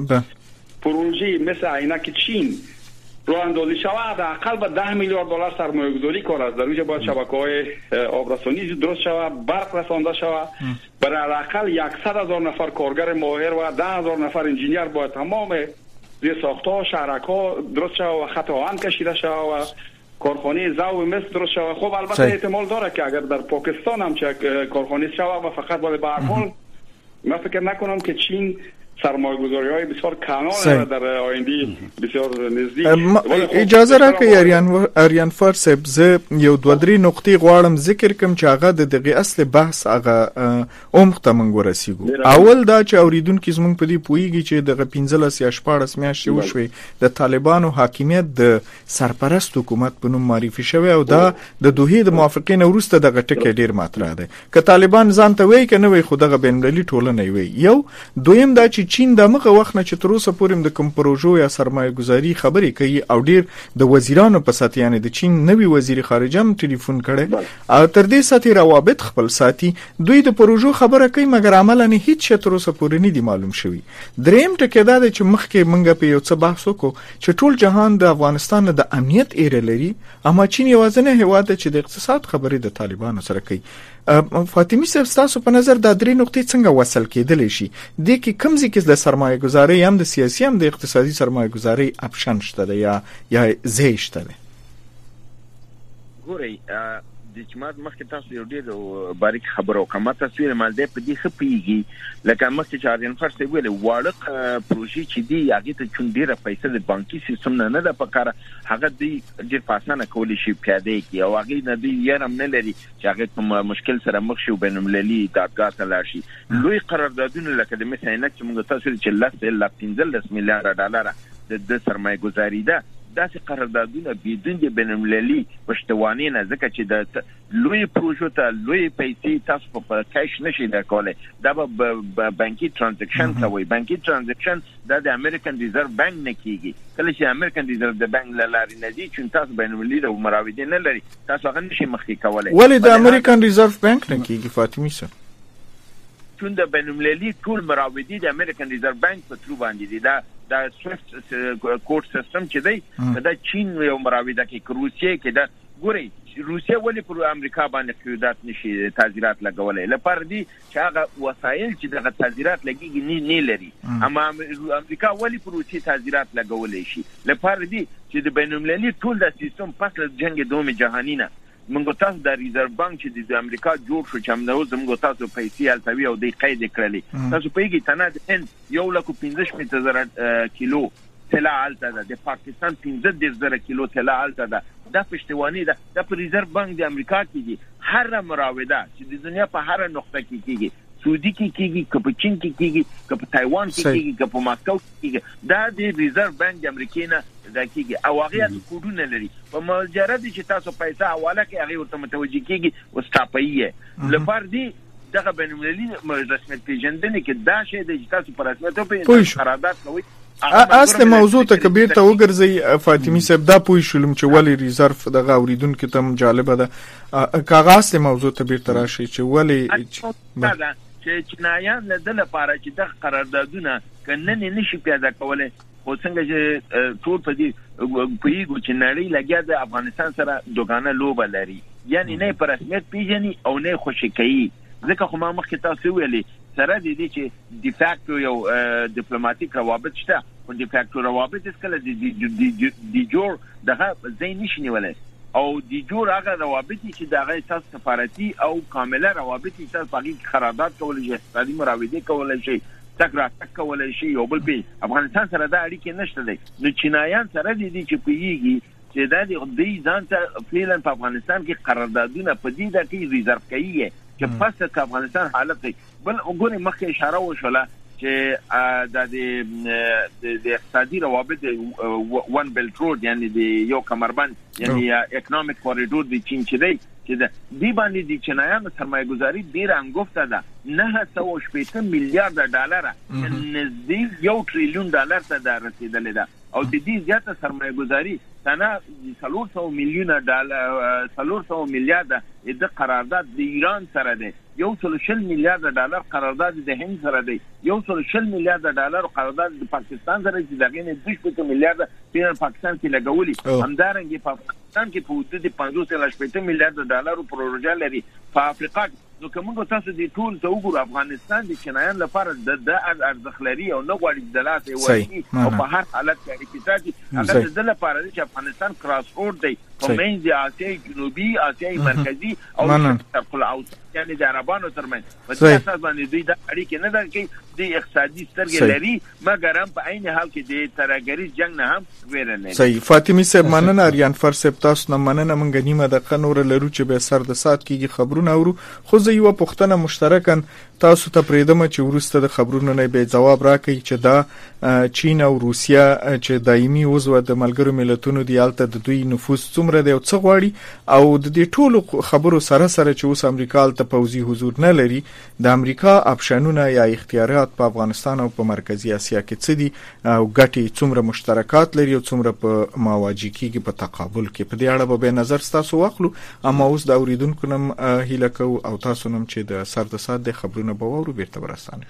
پروژه مثل عینک چین راه اندازی شود حداقل به ده میلیارد دلار سرمایه گذاری کار است. در اونجا باید شبکه‌های آبرسانی درست شود، برق رسانده شود، برای حداقل صد هزار نفر کارگر ماهر و ده هزار نفر انجینیر باید تمام زیر ساخت‌ها شهرک‌ها درست شود و خط آهن کشیده شود و کارخانه زو مثل درست شود. خب البته احتمال داره که اگر در پاکستان هم چه کارخانه شود و فقط ولی به هر حال من فکر نکنم که چین سرمایه‌گذاری‌های بسیار کانال در آینده بسیار نزدیک. اجازه راکړئ اریان اریان فارسب زه یو دوه درې نقطې غواړم ذکر کوم چې هغه د دغه اصل بحث هغه اومخته موږ ورسیږو. اول دا چې اوریدونکو زموږ په دې پوېږي چې دغه پنځلس یا شپاړس میاشتې وشوي د طالبانو حاکمیت د سرپرست حکومت په نوم معرفي شوی او دا د دوحې د موافقین وروسته دغه ټکی ډیر مطرح دی. که طالبان ځان ته وایي کنه وایي خو دغه بین‌المللي ټولنه وایي. یو دویم دا چې چین د مخه وخت نه چې تر اوسه پورې د کوم پروژو یا سرمایه گذاري خبرې کوي او ډیر د وزیرانو په ساتي، یعنی د چین نوی وزیر خارجه هم ټلیفون کړي او تر دې ساتي روابط خپل ساتي، دوی د پروژو خبره کوي مګر عملاً هیڅ شی تر اوسه پورې نه دی معلوم شوی. دریم ټکی دا دی چې مخکې مونږ په یو څه بحث وکړو چې ټول جهان د افغانستان د امنیت ایره لري، اما چین یوازینی هیواد دی چې د اقتصاد خبرې د طالبانو سره کوي. فاطمی صاحب تاسو په نظر دا درې نقطې څنګه وصل کېدلی شي؟ د کې کوم ځکه د سرمایه گذاري هم د سیاسي هم د اقتصادي سرمایه گذاري اپشن شته ده یا یا زی شته ده؟ ګورئ د جماعت مخکې تاسو یو ډېر باریک خبرو کومه تصویر مالده په دې خپيږي لکه مخکې چې اریان فرسته ویل واړه پروژې چې دی هغه ته چون ډیره پیسې د بانکي سیستم نه نه د پکاره هغه دی ډېر پاسانه کولی شي پیاده کی او هغه نه دی یارم نه لري چې هغه په مشکل سره مخ شي بین‌المللي دادګاه ته لاړ شي. لوی قراردادونه لکه د مثلا چې موږ تاسو چې لس الا پنځلس میلیارډ ډالر د سرمایه گذاري ده، داسې قراردادونه بدون د بین‌المللي پشتوانې نه ځکه چې د لوی پروژو ته لوی پیسې تاسو په کیش نشي درکولای، دا به بانکي ترانزیکشن کوي. بانکي ترانزیکشن دا د امریکن ریزرو بانک نه کیږي. کله چې امریکن ریزرو د بانک لاري نه دي چې تاسو بین‌المللي د مراودین نه لري، تاسو هغه نشي مخکې کولای. ولې د امریکن ریزرو بانک نه کیږي فاطمی صاحب؟ چون د بین‌المللي ټول مراودین د امریکن ریزرو بانک په ترو باندې دي. دا دا سویفت کوډ سیستم چې دی دا چین یو مراوده کې روسیه کې دا ګوري روسیه ولې پر امریکا باندې قیودات نشي تعزیرات لګولای لپاره دي چې هغه وسایل چې دغه تعزیرات لګيږي نه نه لري، اما امریکا ولې پر روسیه تعزیرات لګولای شي لپاره دي چې د بین‌المللي ټول د سیستم پس له جنگ دوم جهانی نه منګو تاسو د ریزرو بانک چې د امریکا جوړ شو چې موږ زموږ تاسو پیسې التوي او د قید کړلې تاسو پیګی تنه د هند یو لک پنځه شپږ زره کیلو طلا الته ده، د پاکستان پنځه زره کیلو طلا الته ده. دا پښتوانی ده د ریزرو بانک د امریکا کېږي. هر مراوده چې د دنیا په هر نقطه کې کېږي، سعودي کې کېږي، که په چین کې کېږي، که په تایوان کې کېږي، که په ماسکو کې کېږي، دا د ریزرو بانک د امریکا نه دا کېږي او هغه د کوډونه لري. په مجرد چې تاسو پیسې حواله کوي هغه ورته متوجي کېږي او ستاپایي لپاره دی دغه بین‌المللي رسمیت پیژندنې کې دا شی د تاسو پر رسمیت په قرارداد کوي. اصل موضوع ته کبیر ته وګرځي فاطمی صاحب دا پوي شولم چې ولی ریزرو دغه اوریدونکو ته جالب ده کاغذ ته موضوع ته بیر تراشي چې ولی چې چینایان له دله لپاره چې د قراردادونه کنه نشي پیدا کولای خو څنګه چې ټول په دې پیګو چې نړۍ لګیا د افغانستان سره دوګانه لوبه لري، یعنی نه پر رسمیت پیژني او نه خوشی کوي. ځکه خو ما مخکې تاسو ویلي سره دي چې د فاکټو یو ډیپلوماټیک روابط شته او د فاکټو روابط اسکله د جوړ دغه ځای نشي نیولای او د جوړ هغه روابط چې دغه اساس سفارتي او کامله روابط اساس باقي قرارداد کول شي، اقتصادي مراوده کول شي، تک را تک کول شي یو بل په افغانستان سره دا اړیکې نشته دي. نو چینایان سره دي چې پیږي چې دا د دې ځان ته فعلا په افغانستان کې قراردادونه په دې د کې ریزرو کوي چې پس د افغانستان حالت دی. بل وګورئ مخکې اشاره وشوله چې د د اقتصادي روابط ون بیلټ روډ یعنی د یو کمربند یعنی اکونومیک کوریډور د چین چې دی چې د دې باندې د چینایانو سرمایه گذاري ډیر انګفته ده، نه سوه شپږ میلیارډ ډالر نزدیک یو ټریلیون ډالر ته دا رسیدلې ده او د دې زیاته سرمایه گذاري سنه څلور سوه میلیونه ډالر څلور سوه میلیارډ د قرارداد د ایران سره ده، یو سل شل میلیارډ ډالر قرارداد د هند سره دی، یو سل شل میلیارډ ډالر قرارداد د پاکستان سره چې دغه نه دوه شپږ میلیارډ په پاکستان کې لګولي. همدارنګه په افغانستان کې په حدود پنځوس الی شپږ میلیارډ ډالر پروژه لري په افریقا. نو کومه تاسو د ټول ته وګورئ افغانستان د چینایان لپاره د د ارزښت لري او نه غواړي د لاته وایي او په هر حالت کې اقتصادي هغه د لپاره چې افغانستان کراس روډ دی په منځ آسیای جنوبي، آسیای مرکزی او شرق الاوسط یعنی د عربانو ترمنځ په دې اساس باندې دوی د اړیکې نه درکې د اقتصادي سترګې لري، مګر هم په عین حال کې د ترهګریز جنگ نه هم ویره نه. صحیح. فاطمی صاحب مننه. اریان فر صاحب تاسو نه مننه. مونږ نیمه دقیقه نور لرو چې به سر د سات کېږي خبرونه اورو، خو زه یو پوښتنه مشترکاً تاسو ته پریدم چې ورسته د خبرونو نه به جواب راکړي چې دا چین او روسیا چې دایمي عضو د ملګرو ملتونو دی الته د دوی نفوذ څومره دی او څه غواړي، او د دې ټولو خبرو سره سره چې اوس امریکا ته پوځي حضور نه لري، د امریکا اپشنونه یا اختیارات په افغانستان او په مرکزی اسیا کې څه دي او ګټي څومره مشترکات لري او څومره په مواجه کېږي په تقابل کې. په دې اړه به نظر تاسو واخلو، اما اوس د اوریدونکو نم هیله کو او تاسو نم چې د سر د سات د خبرونه به وورو بیرته ورسانه.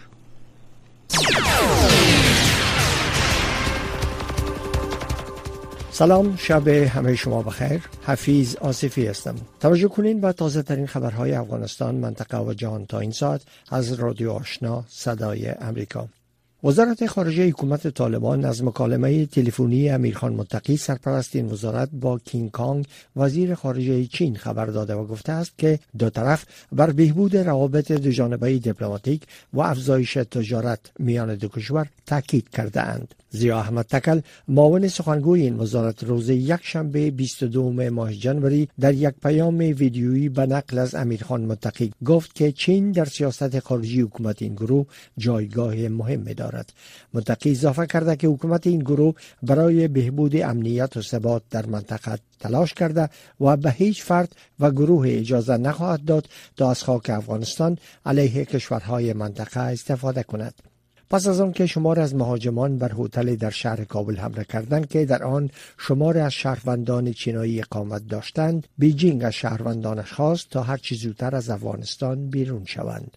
سلام، شب همه شما بخیر. حفیظ آصفی هستم. توجه کنین به تازه ترین خبرهای افغانستان، منطقه و جهان تا این ساعت از رادیو آشنا صدای امریکا. وزارت خارجه حکومت طالبان از مکالمه تلفنی امیرخان متقی سرپرست این وزارت با کینگ کانگ وزیر خارجه چین خبر داده و گفته است که دو طرف بر بهبود روابط دوجانبه دیپلماتیک و افزایش تجارت میان دو کشور تاکید کرده اند. ضیا احمد تکل، معاون سخنگوی این وزارت، روز یک شنبه بیست و دوم ماه ژانویه در یک پیام ویدیویی به نقل از امیرخان متقی گفت که چین در سیاست خارجی حکومت این گروه جایگاه مهمی دارد. متقی اضافه کرده که حکومت این گروه برای بهبود امنیت و ثبات در منطقه تلاش کرده و به هیچ فرد و گروه اجازه نخواهد داد تا از خاک افغانستان علیه کشورهای منطقه استفاده کند. پس از آن که شمار از مهاجمان بر هتل در شهر کابل حمله کردند که در آن شمار از شهروندان چینایی اقامت داشتند، بیجینگ از شهروندانش خواست تا هر چه زودتر از افغانستان بیرون شوند.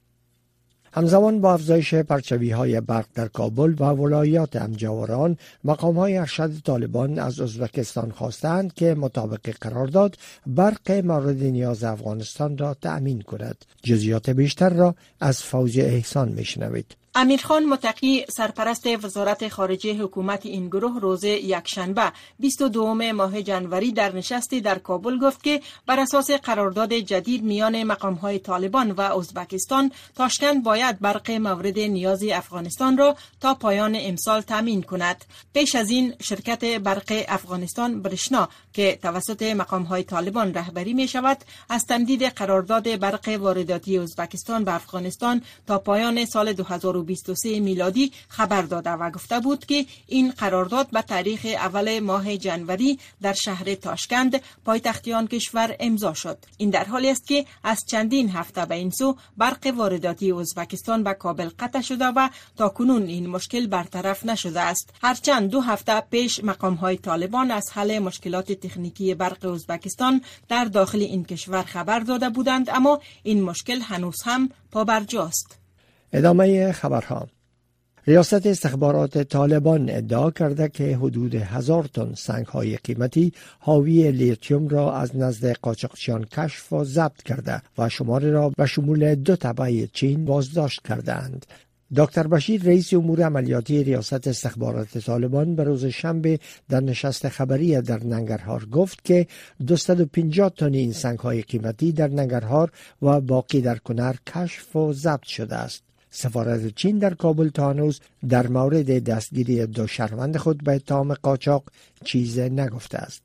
همزمان با افزایش پرچوی‌های برق در کابل و ولایات همجواران، مقام‌های ارشد طالبان از ازبکستان خواستند که مطابق قرارداد برق مورد نیاز افغانستان را تأمین کند. جزئیات بیشتر را از فوزیه احسان میشنوید. امیرخان متقی سرپرست وزارت خارجه حکومت این گروه روز یکشنبه بیست و دوم ماه ژانویه در نشستی در کابل گفت که بر اساس قرارداد جدید میان مقام‌های طالبان و ازبکستان، تاشکند باید برق مورد نیاز افغانستان را تا پایان امسال تامین کند. پیش از این شرکت برق افغانستان برشنا که توسط مقام‌های طالبان رهبری می شود، از تمدید قرارداد برق وارداتی ازبکستان به افغانستان تا پایان سال دو هزار و بیست و سه میلادی خبر داده و گفته بود که این قرارداد به تاریخ اول ماه ژانویه در شهر تاشکند پایتخت آن کشور امضا شد. این در حالی است که از چندین هفته به این سو برق وارداتی ازبکستان به کابل قطع شده و تا کنون این مشکل برطرف نشده است. هرچند دو هفته پیش مقام‌های طالبان از حل مشکلات تکنیکی برق ازبکستان در داخل این کشور خبر داده بودند، اما این مشکل هنوز هم پابرجاست. ادامه خبرها. ریاست استخبارات طالبان ادعا کرده که حدود هزار تن سنگ‌های قیمتی حاوی لیتیوم را از نزد قاچاقچیان کشف و ضبط کرده و شمار را به شمول دو تبع چین بازداشت کردند. دکتر بشیر، رئیس امور عملیاتی ریاست استخبارات طالبان، به روز شنبه در نشست خبری در ننگرهار گفت که دویست و پنجاه تن این سنگ‌های قیمتی در ننگرهار و باقی در کنر کشف و ضبط شده است. سفارت چین در کابل تا هنوز در مورد دستگیری دو شهروند خود به اتهام قاچاق چیز نگفته است.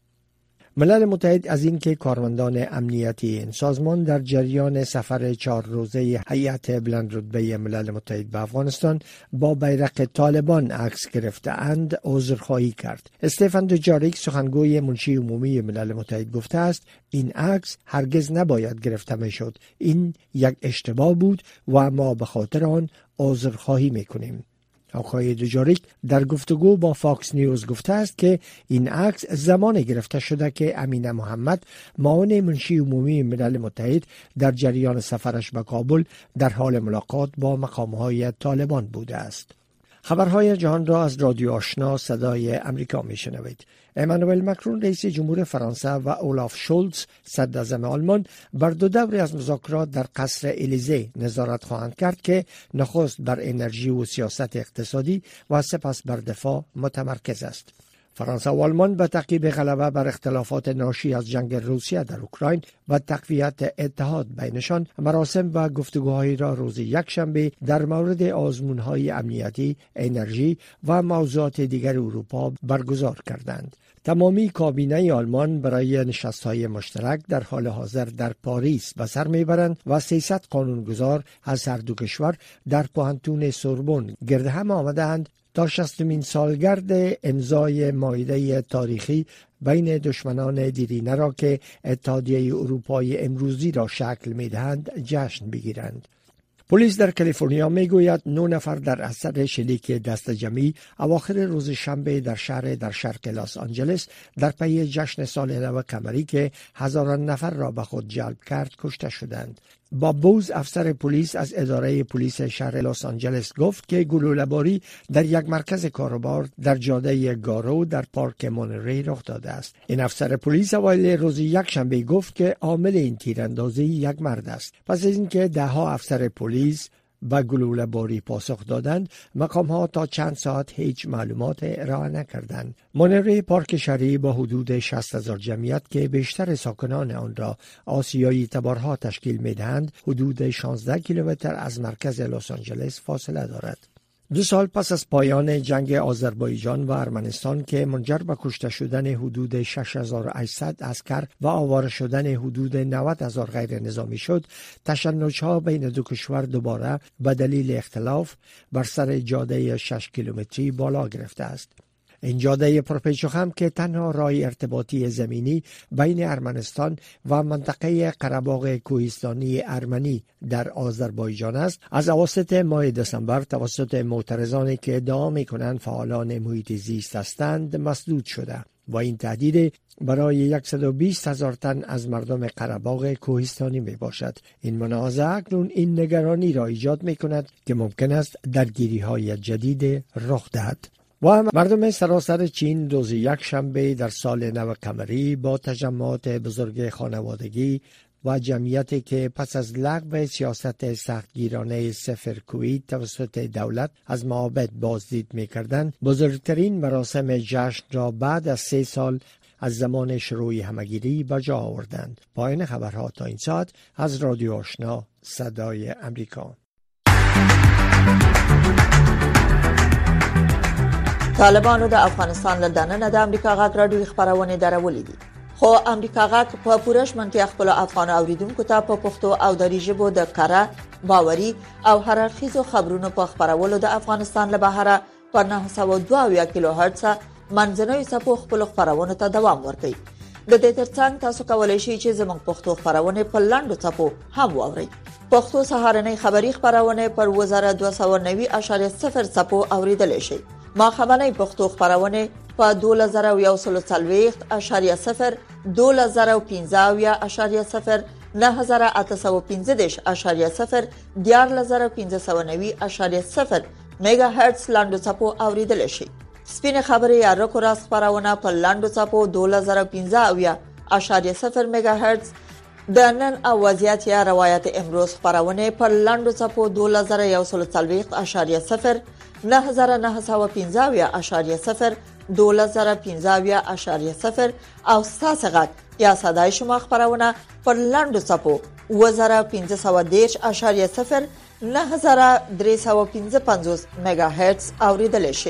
ملل متحد از اینکه کارمندان امنیتی این سازمان در جریان سفر چهار روزه هیئت بلند رتبه ملل متحد به افغانستان با بیرق طالبان عکس گرفته اند عذرخواهی کرد. استفان دوجاریک، سخنگوی منشی عمومی ملل متحد، گفته است این عکس هرگز نباید گرفته میشد. این یک اشتباه بود و ما به خاطر آن عذرخواهی میکنیم. آقای دوجاریک در گفتگو با فاکس نیوز گفته است که این عکس زمان گرفته شده که امین محمد، معاون منشی عمومی ملل متحد، در جریان سفرش به کابل در حال ملاقات با مقام‌های طالبان بوده است. خبرهای جهان را از رادیو آشنا صدای امریکا میشنوید. امانوئل مکرون، رئیس جمهور فرانسه، و اولاف شولز، صدراعظم آلمان، بر دو دوره از مذاکرات در قصر الیزه نظارت خواهند کرد که نخست بر انرژی و سیاست اقتصادی و سپس بر دفاع متمرکز است. فرانسه و آلمان به تعقیب غلبه بر اختلافات ناشی از جنگ روسیه در اوکراین و تقویت اتحاد بینشان مراسم و گفتگوهایی را روز یکشنبه در مورد آزمون‌های امنیتی، انرژی و موضوعات دیگر اروپا برگزار کردند. تمامی کابینه آلمان برای نشست‌های مشترک در حال حاضر در پاریس به سر میبرند و سیصد قانونگذار از هر دو کشور در پوهنتون سوربن گرد هم آمدند تا شصتمین سالگرد امضای مائده تاریخی بین دشمنان دیرینه را که اتحادیه اروپای امروزی را شکل می‌دهند جشن بگیرند. پلیس در کالیفرنیا میگوید نه نفر در اثر شلیک دست جمعی اواخر روز شنبه در شهر در شرق لس آنجلس در پی جشن سال نو قمری که هزاران نفر را به خود جلب کرد کشته شدند. باب بوز افسر پلیس از اداره پلیس شهر لس آنجلس گفت که گلوله‌باری در یک مرکز کاروبار در جاده گارو در پارک مونری رخ داده است. این افسر پلیس اوایل روز یکشنبه گفت که عامل این تیراندازی یک مرد است. پس از اینکه ده ها افسر پلیس با گلوله‌باری پاسخ دادند، مقام ها تا چند ساعت هیچ معلومات ارائه نکردند. مونری پارک شهری با حدود شصت هزار جمعیت که بیشتر ساکنان آن را آسیایی تبارها تشکیل می‌دهند، حدود شانزده کیلومتر از مرکز لس آنجلس فاصله دارد. دو سال پس از پایان جنگ آذربایجان و ارمنستان که منجر به کشته شدن حدود شش هزار و هشتصد عسکر و آواره شدن حدود نود هزار غیر نظامی شد، تشنج‌ها بین دو کشور دوباره به دلیل اختلاف بر سر جاده شش کیلومتری بالا گرفته است. این جاده پرپیچ و خم که تنها راه ارتباطی زمینی بین ارمنستان و منطقه قره‌باغ کوهستانی ارمنی در آذربایجان است، از اواسط ماه دسامبر توسط معترضانی که ادعا می‌کنند فعالان محیط زیست هستند مسدود شده و این تهدید برای صد و بیست هزار تن از مردم قره‌باغ کوهستانی می باشد. این منازعه اکنون این نگرانی را ایجاد می کند که ممکن است درگیری‌های جدید رخ دهد. و مردم سراسر چین روز یک شنبه در سال نو قمری با تجمعات بزرگ خانوادگی و جمعیتی که پس از لغو سیاست سختگیرانه صفر کووید توسط دولت از معابد بازدید می‌کردند، بزرگترین مراسم جشن را بعد از سه سال از زمان شروع همگیری به جا آوردند. پایان خبرها تا این ساعت از رادیو آشنا صدای امریکا. طالبانو د افغانستان له دننه د امریکا غږ راډیو خبرونه درولې دي، خو امریکا غږ په پوره شمنتیا خپل افغان اوریدونکو ته په پښتو او دری ژبه د کره باوري او هررخیزو خبرونو په خبرولو د افغانستان له بهره په نه سوه دوه کیلو هرتز منځنوي څپو خپل خبرونه ته دوام ورکوي. د دې ترڅنګ تاسو کولی شئ چې زموږ پښتو خبرونه په لاندو څپو هم واورئ. پښتو سهارنۍ خبری خبرونه پر وزاره دوه سوه نوي اعشاریه صفر څپو اوریدل شي. ما خبرنۍ پښتو خبرونه په دوه زره یو سل څلوېښت اعشاریه صفر، دوه زره پنځه اعشاریه صفر، نه زره اته سوه پنځه دېرش اعشاریه صفر، دیارلس زره پنځه سوه نوي اعشاریه صفر میگا هرتز لاندو څپو اوریدل شي. سپینې خبرې یا رکو راست خبرونه په لاندو څپو دوه زره پنځه اعشاریه صفر میگا هرتز، د نن او وضعیت یا روایت امروز خبرونه په لاندو څپو دوه زره یو سل څلوېښت اعشاریه صفر، نه زره نه سوه پنځه اعشاریه صفر، دوه زره پنځه اعشاریه صفر او ستاسو غږ یا صدای شما خبرونه پر لاندو څپو اوه زره پنځه سوه دېرش اعشاریه صفر، نه زره درې سوه پنځه پنځوس میگا هرتز اوریدل شي.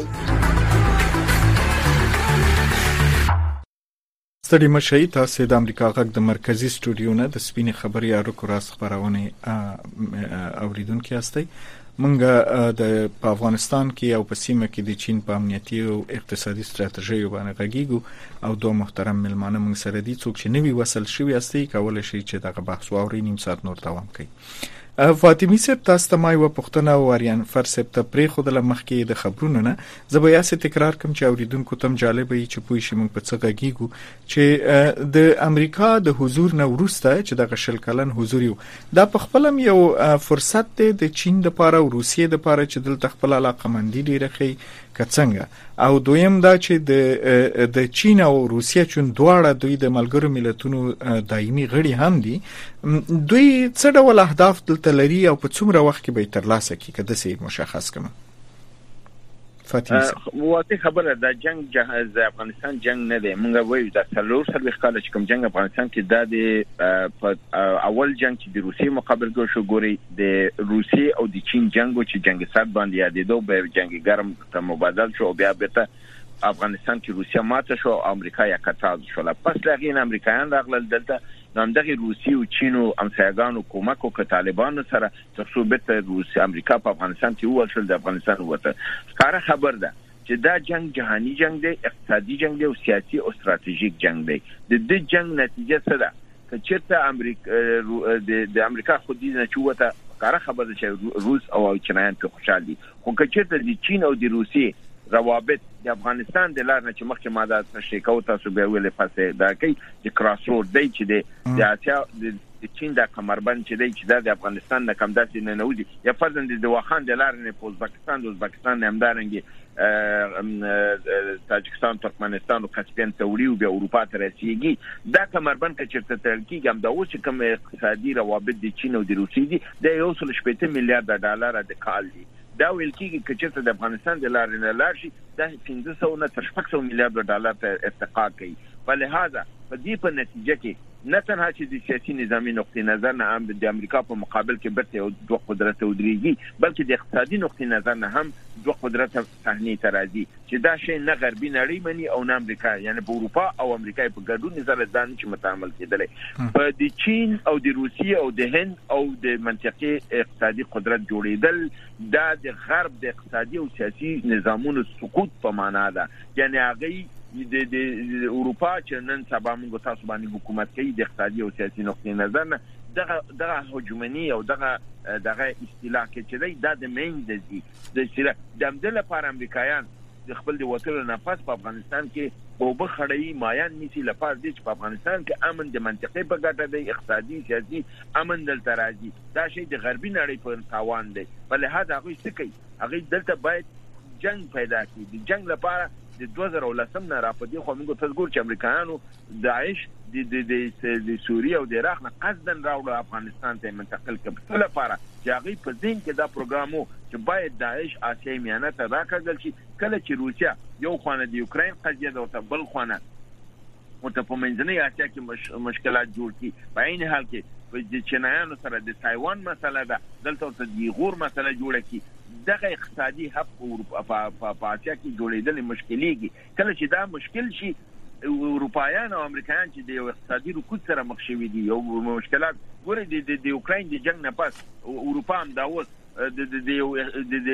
ستړي مشي تاسو د امریکا غږ د مرکزی سټوډیو نه د سپینې خبري یا رکو راست خبرونه اوریدونکو یاستئ. منګه د په افغانستان کې او په سیمه کې د چین په امنیتي او اقتصادي ستراتیژي باندې غږیږو او دوه محترم ملمانه موږ سره دي څوک چې نوی وصل شوی استي کولای شي چې دغه بحث واوري نیم ساعت نور دوام کوي. فاطمی صاحب تاسو ته مای و پښتنه او اریان فرصت ته پرې خو د لمخکې د خبرونو نه زبیا سي تکرار کوم چې اوریدونکو تم جالب وي چې پوي شي موږ په څه غږیږو چې د امریکا د حضور نه ورسته چې د غشل کلن حضور یو دا په خپلم یو فرصت دی د چین د پاره او روسیې د پاره چې دلته خپل علاقه مندي ډیره خي کڅنګ او دویم دا چې د د چین او روسیې چون دواړه دوی د ملګرو ملتونو دایمي غړي هم دي، دوی څه ډول اهداف دلته لري او په څومره وخت کې به ترلاسه کړي کده سي مشخص کړم. فاطمه واته خبره د جنگ جهاز د افغانستان جنگ نه دی مونږ وایو د څلور سر وکاله چې کوم جنگ افغانستان کې د اول جنگ چې د روسي مقابل کې شو ګوري د روسي او د چین جنگ چې جنگ سرد باندې یادېدو به جنگ ګرم ته مبادل شو بیا به افغانستان کې روسیا ماته شو امریکا یا قطر شو پس لغین امریکایان راغلل دلته نام دغه روسي او چین او امسایګانو کومک او طالبانو سره ترڅو به روسي امریکا په افغانستان کې ول شل د افغانستان وته ښکاره خبر ده چې دا جنگ جهانی جنگ دی اقتصادي جنگ دی او سیاسي او ستراتیژیک جنگ دی د دې جنگ نتیجه څه ده چې چیرته امریکا د امریکا خو دې نه چوته ښکاره خبر ده چې روس او چینایان په خوشاله دي خو که چیرته د چین او د روسي روابط د افغانستان د لار نه چې مخکې ماده تشریح کوي تاسو به ویلې پاسه دا کوي چې کراس روډ دی چې د اسیا د چین د کمربند چې دی چې د افغانستان نه کم داسې نه نوځي یا فرضاً د واخان د لار نه په ازبکستان د ازبکستان نه همدارنګي تاجکستان ترکمنستان او کسپین ته وړي او اروپا ته رسیږي دا کمربند کې چیرته ترکیږي هم دا اوس کوم اقتصادي روابط د چین او د روسي دي د یو سل شپږ میلیارډ ډالر د کال دي دا ویل کېږي چې چیرته د افغانستان د لارې نه لاړ شي د پنځه سوه نه تر شپږ سوه میلیارډ ډالر ته ارتقا کوي په لهدا په دې په نتیجه کې نه تنها چې د سیاسي نظامی نقطې نظر نه هم د امریکا په مقابل کې برته او دوه قدرت ودرېږي بلکې د اقتصادي نقطې نظر نه هم دوه قدرت صحنې ته راځي چې دا شی نه غربي نړۍ مني او نه امریکا یعنی په اروپا او امریکا په ګډون نظر ځان چې متعامل کېدل په د چین او د روسیې او د هند او د منطقي اقتصادي قدرت جوړېدل دا د غرب د اقتصادي او سیاسي نظامونو سقوط په معنا ده یعنی هغه د د اروپا چې نن سبا موږ تاسو باندې حکومت کوي د اقتصادي او سیاسي نقطې نظر نه دغه دغه هجومني او دغه دغه اصطلاح کې چې دا د مین د دي د اصطلاح د امدل لپاره امریکایان د خپل د وټر نفس په افغانستان کې او بخړی مایان نيسي لپاره د په افغانستان کې امن د منطقې په ګټه دی اقتصادي سیاسي امن دلته راځي دا شی د غربي نړۍ په تاوان دی بل هدا هغه څه کوي هغه دلته باید جنگ پیدا کړي د جنگ لپاره د دوه زره ولسم نه را پدې خو موږ تصور چې امریکایانو داعش د د د سوریه او د عراق نه قصدن راوړل افغانستان ته منتقل کړي لپاره چې هغه په ذهن کې دا پروګرامو چې باید داعش آسیای میانه ته راکړل شي کله چې روسیا یو خوانه د یوکرين قضیه او ته بل خوانه او ته په منځنۍ اسیا کې مش... مشکلات جوړ کړي په عین حال کې په چینایانو سره د تایوان مسله ده دلته ته د غور مسله جوړه کړي دغه اقتصادي حق اروپا په اسیا کې جوړېدل مشکلېږي کله چې دا مشکل شي اروپایان او امریکایان چې د اقتصادي رکود سره مخ شوي دي او مشکلات ګوري د یوکرين د جنگ نه پس اروپا هم دا اوس د د د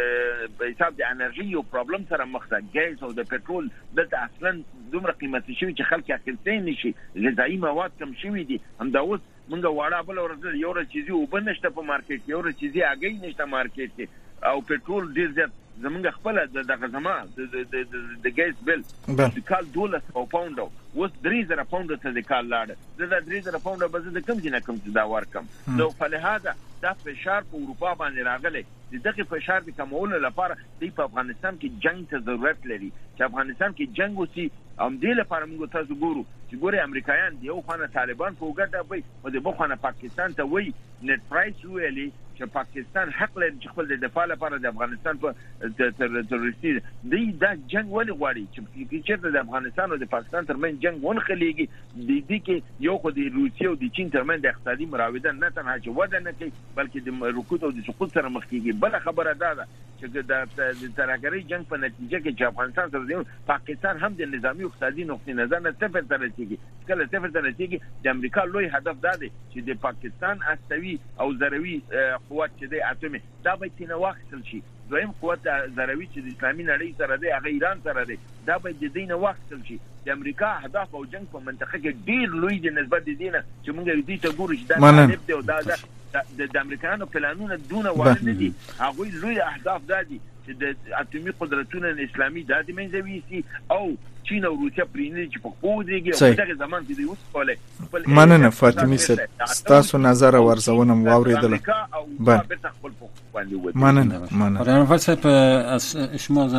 په حساب د انرژي او پرابلم سره مخ ده ګاز او د پټرول دلته اصلا دومره قیمتي شوی چې خلک اخیستین نشي غذایی مواد کم شوی دي هم دا اوس مونږ واړه بل ورته یو ورځ او بنشته په مارکیټ یو ورځ چیزي اگې نشته مارکیټ کې او پټرول ډیر زیات زمونږ خپل د غزما د د ګاز بل د کال دولس او پاوند اوس درې زره پاوند ته د کال لاړ د درې زره پاوند به د کم جنہ کم دا ورکم نو په لهدا دا فشار په اروپا باندې راغلی د دغه فشار د کمولو لپاره د افغانستان کې جنگ ته ضرورت لري چې افغانستان کې جنگ وسی ام دې لپاره موږ تاسو ګورو چې ګوري امریکایان دی یو خانه طالبان په وګټه وي او د بخونه پاکستان ته وي نت پرایس ویلي چې پاکستان حق لري چې خپل د دفاع لپاره د افغانستان په تروریستي دی دا جنگ ولې غواړي چې چې د افغانستان او د پاکستان ترمن جنگ ونخليږي د دې کې یو خو د روسیې او د چین ترمن د اقتصادي مراوده نه تنها چې وده نه کوي بلکې د رکود او د سقوط سره مخ کیږي بل خبره ده چې د ترهګرۍ جنگ په نتیجه کې چې افغانستان سره دی پاکستان هم د نظامی اقتصادي نقطې نظر نه صفر ته رسیږي کله صفر ته رسیږي د امریکا لوی هدف دا دی چې د پاکستان استوي او ذروي قوت چې د اتمه دا به تینه واخیستل شي دویم قوت ذروي چې د اسلامي نړۍ سره دی هغه ایران سره دی دا به د دینه واخیستل شي د امریکا هدف او جنگ په منطقه کې ډیر لوی دی نسبت د دینه چې موږ دې ته ګورو چې دا هدف دی او دا د امریکایانو پلانونه دونه وړاندې دي هغه لوی اهداف دادي چې د اتمی قدرتونو اسلامي د منځوي سي او چین او روسیا پرینې چې په خوځيږي او دغه زمان کې دی اوس کوله مننه فاطمه ست تاسو نظر ورزونه واوریدل بله مننه مننه. فرمان فلسفه شما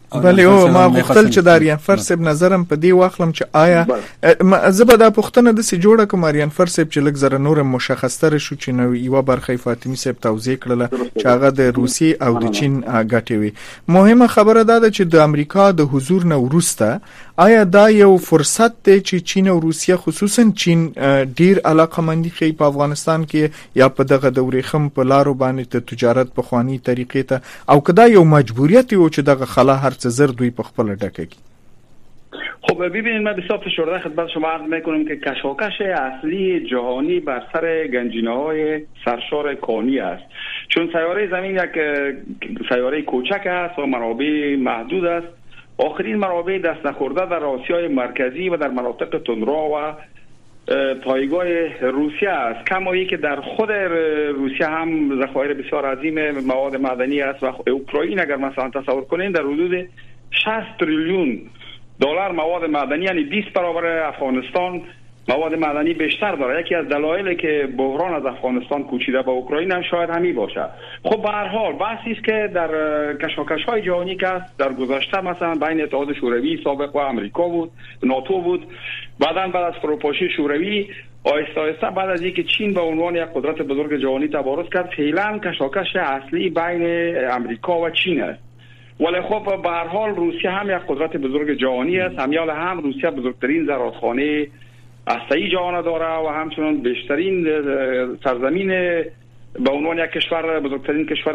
بله او ما غوښتل چې د آریان فرسب نظرم په دی واخلم چې آیا زبر د پښتنه د سي جوړه کوم آریان فرسب چې لږ زره نور مشخصتر شو چې نو یو برخه فاطمی صاحب توضیح کړله چې هغه د روسي او د چین ګټي وي. مهمه خبره ده چې د امریکا د حضور نه ورسته آیا دا یو فرصت دی چې چین او روسیه خصوصا چین ډیر علاقمندي کوي په افغانستان کې یا په دغه دورې خم په لارو باندې ته تجارت په خواني طریقې ته او کدا یو مجبوریت او چې دغه خلا هر څه زر دوی په خپل ډکه کی. خب ببینید من بسیار فشرده خدمت شما عرض میکنم که کشاکش اصلی جهانی بر سر گنجینه‌های سرشار کانی است، چون سیاره زمین یک سیاره کوچک است و منابع محدود است. آخرین منابع دست نخورده در آسیای مرکزی و در مناطق تندرو و پایگاه روسیه است، کمایی که در خود روسیه هم ذخایر بسیار عظیم مواد معدنی است و اوکراین اگر مثلا تصور کنین در حدود شصت تریلیون دلار مواد معدنی، یعنی بیست برابر افغانستان مواد معدنی بیشتر داره. یکی از دلایلی که بحران از افغانستان کوچیده به اوکراین هم شاید همین باشه. خب به هر حال بحثی است که در کشاکش‌های جهانی که است در گذشته مثلا بین اتحاد شوروی سابق و امریکا بود، ناتو بود، بعداً بعد از فروپاشی شوروی آهسته آهسته بعد از اینکه چین به عنوان یک قدرت بزرگ جهانی تبارز کرد، فعلا کشاکش اصلی بین امریکا و چین است. ولی خب به هر حال روسیه هم یک قدرت بزرگ جهانی است، همیال هم روسیه بزرگترین زرادخانه هسته‌ای جهان داره و همچنان بیشترین سرزمین به عنوان یک کشور بزرگترین کشور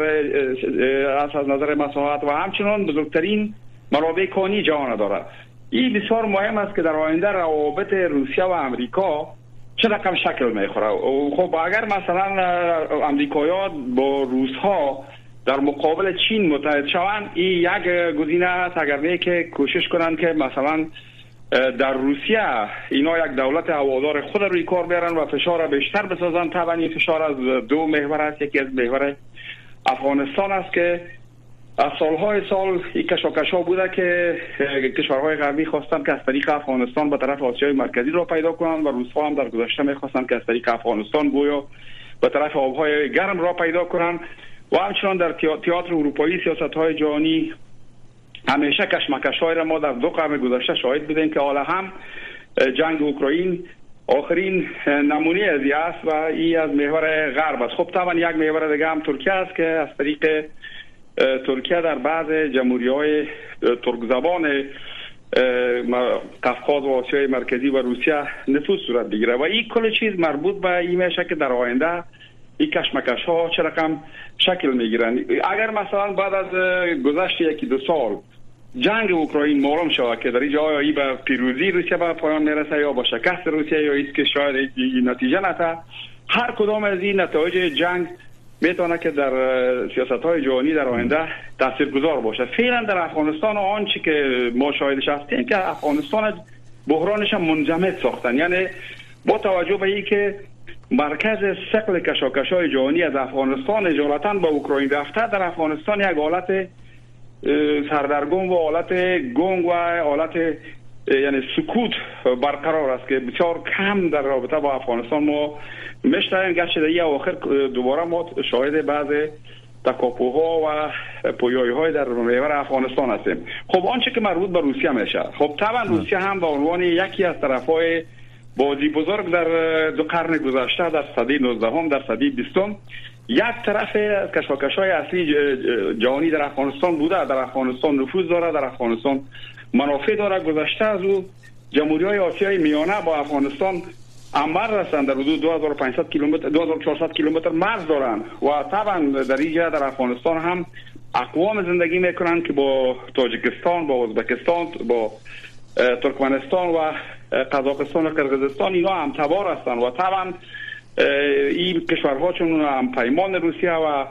از نظر مساحت و همچنان بزرگترین منابع کانی جهان داره. این بسیار مهم است که در آینده روابط روسیه و امریکا چه رقم شکل میخوره. خب اگر مثلا امریکایان با روس‌ها در مقابل چین متحد شوند، این یک گزینه است. اگر نه که کوشش کنند که مثلا در روسیه اینا یک دولت هوادار خود روی کار بیارن و فشار بیشتر بسازن. طبعا این فشار از دو محور است. یکی از محور افغانستان است که از سالهای سال این کشاکش‌ها بوده که کشورهای غربی خواستن که از طریق افغانستان به طرف آسیای مرکزی را پیدا کنند و روس‌ها هم در گذشته می‌خواستن که از طریق افغانستان گویا به طرف آبهای گرم را پیدا کنند و همچنان در تئاتر اروپایی سیاست‌های جهانی همیشه کشمکش‌های را ما در دو قرن گذشته شاهد بودیم که حالا هم جنگ اوکراین آخرین نمونه از این است و این از محور غرب است. خب طبعا یک محور دیگه هم ترکیه است که از طریق ترکیه در بعض جمهوری‌های ترک زبان قفقاز و آسیای مرکزی و روسیه نفوذ صورت بگیره و این کل چیز مربوط به این میشه که در آینده این کشمکش‌ها چه رقم شکل میگیرن. اگر مثلا بعد از گذشت یکی دو سال جنگ اوکراین معلوم شود که در اینجا آیا ای به پیروزی روسیه به پایان میرسه یا با شکست روسیه یا ایست که شاید نتیجه نته، هر کدام از این نتایج جنگ میتونه که در سیاست‌های جهانی در آینده تاثیرگذار باشه. فعلا در افغانستان آنچه که ما شاهدش هستیم که افغانستان بحرانش منجمد ساختن، یعنی با توجه به اینکه مرکز ثقل کشاکش‌های جهانی از افغانستان اجالتاً به اوکراین رفته، در افغانستان یک حالت سردرگم و حالت گنگ و حالت یعنی سکوت برقرار است که بسیار کم در رابطه با افغانستان ما میشنویم. گرچه در این اواخر دوباره ما شاهد بعض تکاپوها و پویایی‌های در محور افغانستان هستیم. خب آنچه که مربوط به روسیه میشه، خب طبعا روسیه هم به عنوان یکی از طرف‌های بازی بزرگ در دو قرن گذشته در سده نوزدهم در سده بیستم یک طرف از کشاکش‌های اصلی جهانی در افغانستان بوده. در افغانستان نفوذ داره، در افغانستان منافع داره. گذشته از او جمهوری‌های آسیای میانه با افغانستان انبر رسند، در حدود دو هزار و پانصد کیلومتر دو هزار و چهارصد کیلومتر مرز دارند و طبعا در اینجا در افغانستان هم اقوام زندگی میکنند که با تاجیکستان، با ازبکستان، با ترکمنستان و قزاقستان و قرقیزستان اینا هم تبار هستند و طبعا این کشورها چون هم پیمان روسیه و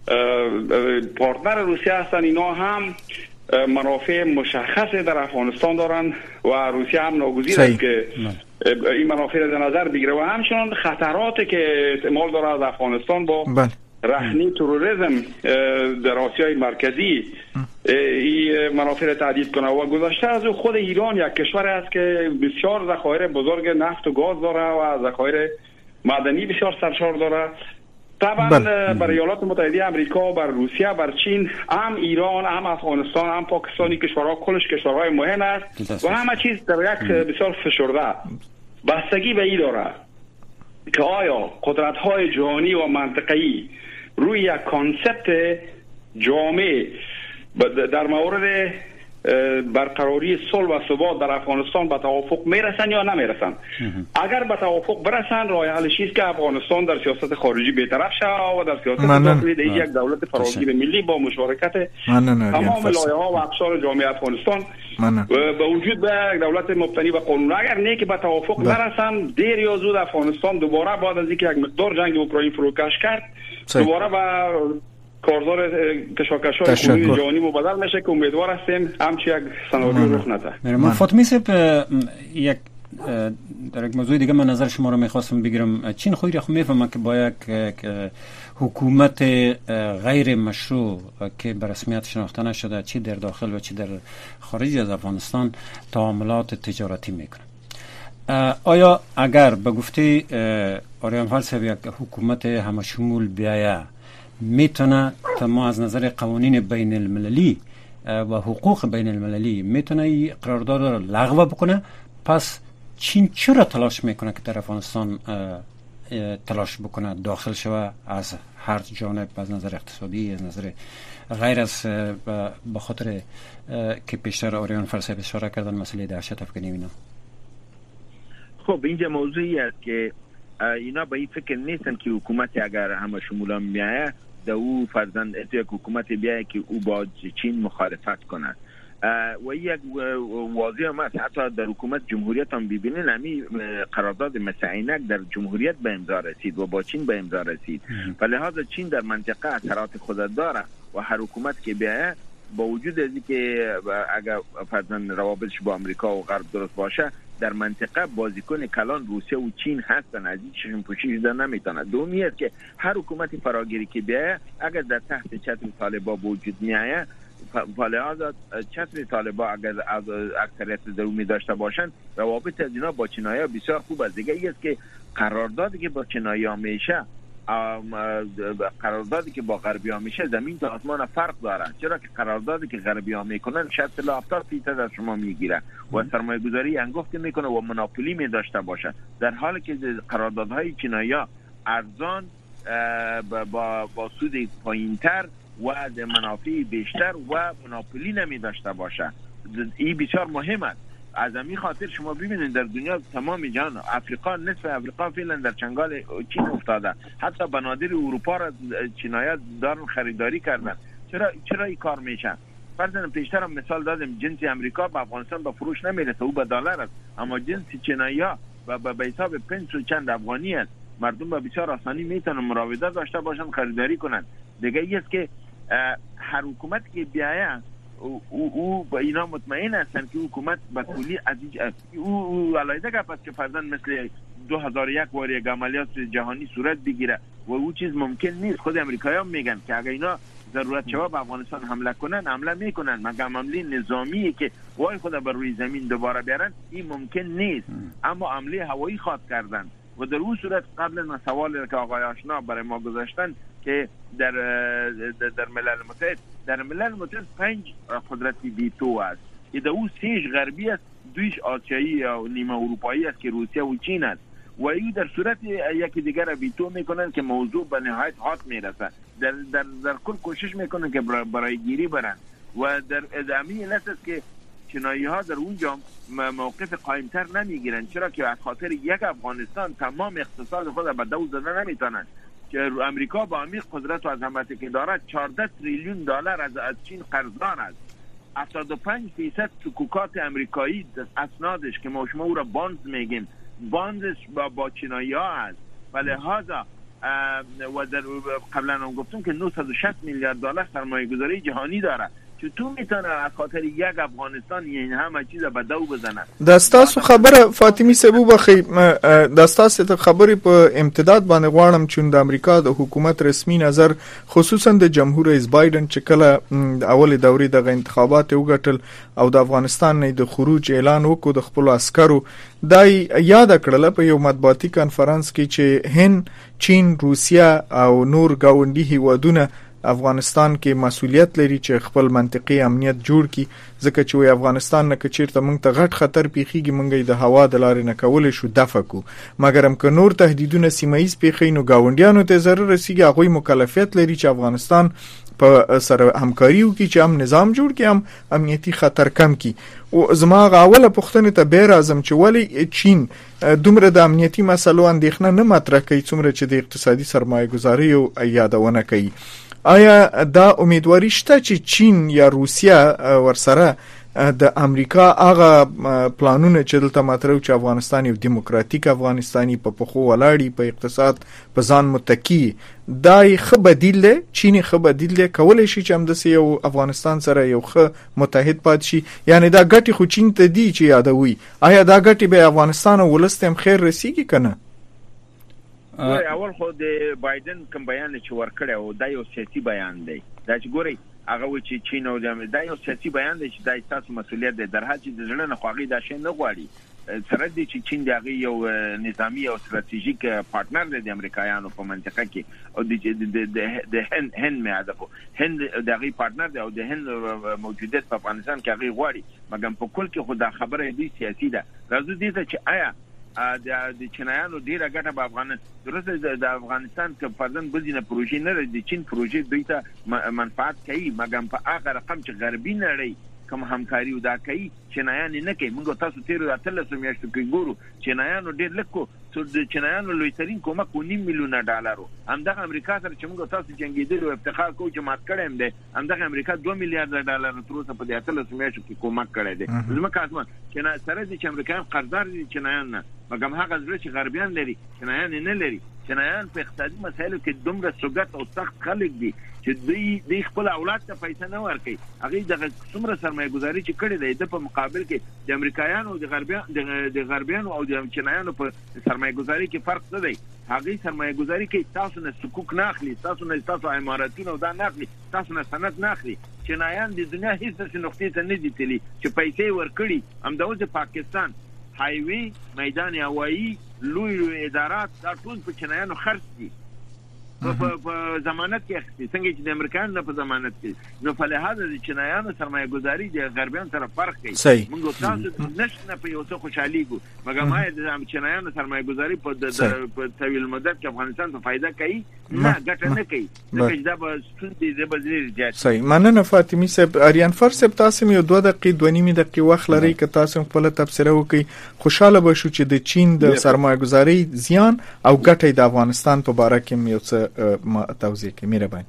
پارتنر روسیه هستند، اینا هم منافع مشخص در افغانستان دارند و روسیه هم ناگزیر است که این منافع را در نظر بگیره و همچنان خطراتی که احتمال داره از افغانستان با رهنی تروریسم در آسیای مرکزی این منافع را تهدید کنه. و گذشته از او خود ایران یک کشور است که بسیار ذخایر بزرگ نفت و گاز داره و ذخایر معدنی بسیار سرشار داره. طبعا بر ایالات متحده آمریکا، بر روسیه، بر چین، هم ایران، هم افغانستان، هم پاکستانی کشورها کلش کشورهای مهم است و همه چیز در یک بسیار فشرده. بستگی به این داره که آیا قدرت‌های جهانی و منطقه‌ای روی یک کانسپت جامع در مورد برقراری صلح و ثبات در افغانستان به توافق میرسن یا نمیرسن. اگر به توافق برسن، راه حلش است که افغانستان در سیاست خارجی بی‌طرف شود و در سیاست داخلی در یک دولت فراگیر ملی با مشارکت تمام لایه‌ها و اقشار جامعه افغانستان به وجود به دولت مبتنی به قانون. اگر نه که به توافق نرسن، دیر یا زود افغانستان دوباره بعد از اینکه یک مقدار جنگ اوکراین فروکش کرد، دوباره به کارزار کشاکش‌های کنونی جهانی مبادل میشه که امیدوار هستیم همچی یک سناریو رخ نده. من فاطمی صاحب یک در یک موضوع دیگه من نظر شما رو میخواستم بگیرم. چین خودی خو میفهمه که با یک حکومت غیر مشروع که به رسمیت شناخته نشده چی در داخل و چی در خارج از افغانستان تعاملات تجارتی میکنه. آیا اگر به گفته آریان فال صاحب یک حکومت همشمول بیایه، میتونه ما از نظر قوانین بین المللی و حقوق بین المللی میتونه این قرارداد رو لغو بکنه؟ پس چین چرا تلاش میکنه که در افغانستان تلاش بکنه داخل شوه از هر جانب، از نظر اقتصادی، از نظر غیر از به خاطر که پیشتر آریان فلسفه اشاره کردن مسئله دهشت افغانی اینا؟ خب اینجا موضوعی است که اینا به این فکر نیستن که حکومت اگر همه شمولا میایه در او فرزند اتو یک حکومت بیایه که او با چین مخالفت کنند و یک واضح هم است. حتی در حکومت جمهوریت هم ببینین همی قرارداد مسعینک در جمهوریت به امضا رسید و با چین به امضا رسید و لحاظا چین در منطقه اثرات خود داره و هر حکومت که بیایه با وجود از که اگر فرزند روابطش با امریکا و غرب درست باشه، در منطقه بازیکن کلان روسیه و چین هستن، از این چشم پوشی شده نمیتونه. دومی است که هر حکومت فراگیری که بیایه اگر در تحت چتر طالبان وجود میایه، فلحاظا چتر طالبان اگر از اکثریت درومی داشته باشن، روابط از اینا با چینایا بسیار خوب است. دیگه ای است که قراردادی که با چینایا میشه، قراردادی که با غربی ها میشه زمین تا آسمان فرق داره. چرا که قراردادی که غربی ها میکنن شصت تا هفتاد درصد از شما میگیره و سرمایه گذاری انگفت میکنه و مناپولی می داشته باشه، در حالی که قراردادهای چینایی ها ارزان با با سود پایینتر و منافع بیشتر و مناپولی نمی داشته باشه. این بسیار مهم است. از همین خاطر شما ببینید در دنیا تمام جهان، افریقا، نصف افریقا فعلا در چنگال چین افتاده. حتی بنادر اروپا را چینایی‌ها دارن خریداری کردن. چرا چرا این کار میشه؟ فرضاً پیشتر هم مثال دادم، جنس امریکا به افغانستان به فروش نمیرسه، او به دلار است، اما جنس چینایی‌ها و به حساب پنج و چند افغانی است. مردم به بسیار آسانی میتونن مراوده داشته باشن، خریداری کنن. دیگه ای است که هر حکومت که بیایه او او با اینا مطمئن هستن که حکومت به کلی از او علایده گپ است که فرضاً مثل دو هزار و یک بار یک عملیات جهانی صورت بگیره و او چیز ممکن نیست. خود امریکایی‌ها میگن که اگه اینا ضرورت شود به افغانستان حمله کنن، حمله میکنن، مگر حمله نظامی که وای خدا بر روی زمین دوباره بیارن این ممکن نیست. اما حمله هوایی خواد کردن و در اون صورت قبل از سوال که آقای آشنا برای ما گذاشتن که در در, در ملل متحد در ملل متحد پنج قدرتی ویتو است که در اون سیش غربی است، دویش آسیایی و نیمه اروپایی است که روسیه و چین است و این در صورت یکی دیگر ویتو میکنن که موضوع به نهایت هات میرسه. در در در کل کوشش میکنن که برای گیری برن و در ادامه علت است که چینایی ها در اونجا موقف قائمتر نمیگیرن. چرا که از خاطر یک افغانستان تمام اقتصاد خود به دو زدن نمیتونن. که امریکا با عمیق قدرت و عظمتی که دارد چهارده تریلیون دلار از از چین قرضدار است. هفتاد و پنج درصد حقوقات امریکایی اسنادش که ما شما او را باندز میگیم، باندش با با چینایی ها است و لحاظا و در قبلا هم گفتم که نهصد و شصت میلیارد دلار سرمایه گذاری جهانی داره. چطور میتونه از خاطر یک افغانستان این همه چیز به دو بزنه؟ داستاسو خبره فاطمی سبو بخی داستاسو خبرې په امتداد باندې غواړم چې د امریکا د حکومت رسمي نظر خصوصا د جمهور رئیس بایدن چې کله د اول دورې د انتخابات وګټل او د افغانستان نه د خروج اعلان وکړ د خپل عسکرو دای یاد کړل په یو مطبوعاتي کانفرنس کې چې هند، چین، روسیا او نور گاونډي هیوادونه افغانستان کې مسؤلیت لري چې خپل منطقي امنیت جوړ کړي، ځکه چې افغانستان نه کچیرته موږ ته غټ خطر پیخیږي موږ د هوا د لارې نه کولای شو دفع کو، مګر هم که نور تهدیدونه سیمایي پیخي نو گاونډیانو ته ضرر رسیږي، هغه مکلفیت لري چې افغانستان په سره همکاري وکړي چې هم نظام جوړ کړي، هم امنیتي خطر کم کړي. او زما غاوله پښتنه ته به راځم چې ولی چین دومره د امنیتي مسلو اندېښنه نه مطرح کوي څومره چې د اقتصادي سرمایه گذاري او یادونه کوي. آیا دا امیدواری شته چې چین یا روسیا ورسره د امریکا هغه پلانونه چې دلته مطرح چې افغانستان یو دیموکراتیک افغانستاني په پخو ولاړی په اقتصاد په ځان متکی دای خه بدیل له چین خه بدیل له کولای شي چې هم د یو افغانستان سره یو خه متحد پات شي، یعنی دا ګټي خو چین ته دی چې یادوي، آیا دا ګټي به افغانستان ولستم خیر رسیږي کنه؟ اول خو د بایدن کوم بیان چې ورکړی او دا یو سیاسي بیان دی، دا چې ګوري هغه و چې چین او دا یو سیاسي بیان دی چې دا تاسو مسؤلیت دی، در حال چې د ژوند خواږي دا شی نه غواړي سره دی چې چین دغه یو نظامی او استراتیژیک پارتنر دی د امریکایانو په منطقه کې او د د هند هند مې هدف هند دغه پارتنر دی او د هند موجودیت په افغانستان کې هغه غواړي، مګر په کل کې خو دا خبره دی سیاسي ده. راځو دې ته چې آیا د د چینایانو ډیره ګټه په افغانستان درسته د افغانستان کې پردن بزینه پروژې نه لري، د چین پروژې دوی ته منفعت کوي، مګر په هغه رقم چې غربي نړۍ کوم همکاري ودا کوي چینایان نه کوي. موږ تاسو تیر اتلس میاشتو کې ګورو چینایانو ډیر لکه څو د چینایانو لوی ترين کومک ونیم میلیونه ډالرو، همدغه امریکا سره چې موږ تاسو جنگیدل او افتخار کوو چې مات کړم دي، همدغه امریکا دوه میلیارډ ډالر تر اوسه په اتلس میاشتو کې کومک کړی دی. زموږ کاسمان چې سره دي چې امریکایان قرضدار دي چینایان نه، مګر هغه ځل چې غربیان لري چینایان نه لري. چینایان په اقتصادي مسایلو کې دومره سوګت او سخت خلک دي چې دوی د خپل اولاد ته پیسې نه ورکوي، هغه د څومره سرمایه گذاري چې کړې ده د په مقابل کې د امریکایانو او د غربیان د غربیانو او د چینایانو په سرمایه گذاري کې فرق څه دی؟ هغه سرمایه گذاري کې تاسو نه حقوق نه اخلي، تاسو نه تاسو اماراتونه او دا نه اخلي، تاسو نه سند نه اخلي. چینایان د دنیا هیڅ نقطې ته نه دي تللي چې پیسې ورکړي. همداوس د پاکستان هایوي، میدان هوایی، لوی لوی ادارات دا ټول په چینایانو خرڅ دي، په ضمانت کې اخلي، څنګه چې د امریکایانو په ضمانت کې. نو په لحاظ د چینایانو سرمایه گذاري د غربیان سره فرق کوي. موږ تاسو نشنه په یو څه خوشحالي ګو، مګر ما د چینایانو سرمایه گذاري په په طویل مدت کې افغانستان ته فائدہ کوي نه ګټه نه کوي، ځکه دا به ستونزې د بزیر جات. صحیح. مننه فاطمی صاحب. اریان فر صاحب تاسو یو دوه دقیقې دوه نیمه دقیقې وخت لري که تاسو خپل تبصره وکړئ. خوشاله بشو چې د چین د سرمایه گذاري زیان او ګټه د افغانستان په اړه کې یو څه ما توضیح که می‌ربند.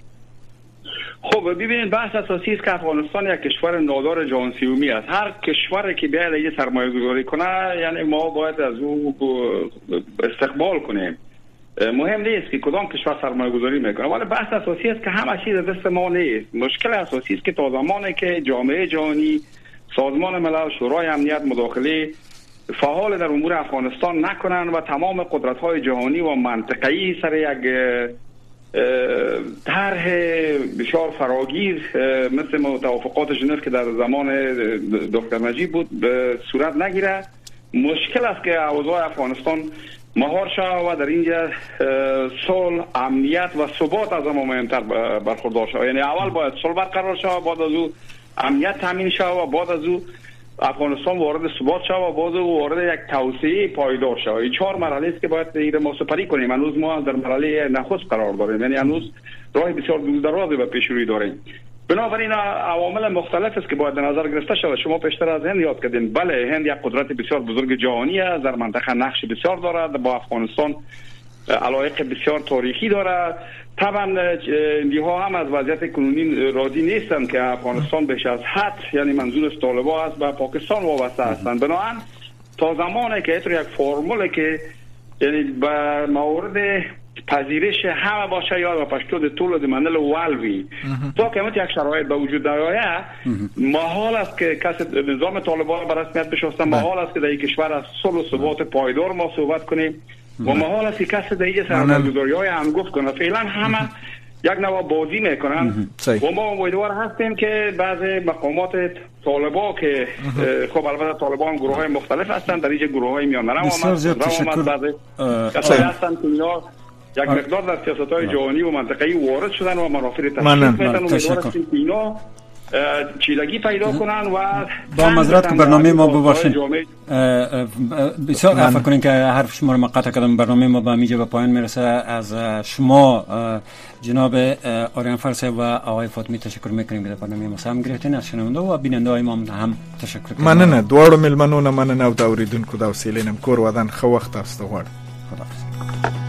خب ببینید بحث اساسی است که افغانستان یک کشور نادار جهان سومی است. هر کشوری که بیاد یه سرمایه گذاری کنه یعنی ما باید از او استقبال کنیم. مهم نیست که کدام کشور سرمایه گذاری میکنه، ولی بحث اساسی است که همه چیز دست ما نیست. مشکل اساسی است که تا زمانی که جامعه جهانی، سازمان ملل، شورای امنیت مداخله فعال در امور افغانستان نکنن و تمام قدرت‌های جهانی و منطقه‌ای سر یک طرح بسیار فراگیر مثل توافقات ژنو که در زمان دکتر نجیب بود به صورت نگیره، مشکل است که اوضاع افغانستان مهار شود و در اینجا صلح، امنیت و ثبات از همه مهمتر برخوردار شود. یعنی اول باید صلح برقرار شود، بعد از او امنیت تامین شود و بعد از او افغانستان وارد ثبات شود و بعد او وارد یک توسعه پایدار شود. این چهار مرحله است که باید این ما سپری کنیم. هنوز ما در مرحله نخست قرار داریم، یعنی هنوز راه بسیار دورادرازی به پیش روی داریم. بنابراین عوامل مختلف است که باید در نظر گرفته شود. شما پیشتر از هند یاد کردین، بله هند یک قدرت بسیار بزرگ جهانی است، در منطقه نقش بسیار دارد، با افغانستان علایق بسیار تاریخی دارد. طبعا هندی‌ها هم از وضعیت کنونی راضی نیستند که افغانستان بیش از حد، یعنی منظور از طالبان است، به پاکستان وابسته هستند. بنابراین تا زمانی که یک فرموله که یعنی به مورد پذیرش همه باشه یا پشتو د طول د منل والوی تا که یک شرایط به وجود نیاید محال است که کسی نظام طالبان به رسمیت بشناسه، محال است که در این کشور از صلح و ثبات پایدار ما صحبت کنیم و محال است که کسی در این سرمایه‌گذاری‌های انگفت کنه. فعلا همه یک نوع بازی میکنن و ما امیدوار هستیم که بعضی مقامات طالبان که خب البته طالبان گروه های مختلف هستند، در اینجا گروه های میان مرم آمد بعضی کسایی هستند که اینا یک مقدار در سیاست‌های جهانی و منطقه‌ای وارد شدن و منافع تشکیل میدن. امیدوار هستیم که اینا چیلگی پیدا کنن و با معذرت که برنامه ما ببخشید بسیار عفو کنین که حرف شما رو مقطع کردم. برنامه ما به اینجا به پایان میرسه. از شما جناب آریان فرسه و آقای فاطمی تشکر میکنیم که برنامه ما سهم گرفتین. از شنونده و بیننده های ما هم تشکر کنیم. مننه دواړو ملمنو نه مننه او د اوریدونکو د حوصلې نم کور ودان خو وخت تاسو ته غواړم. خداحافظ.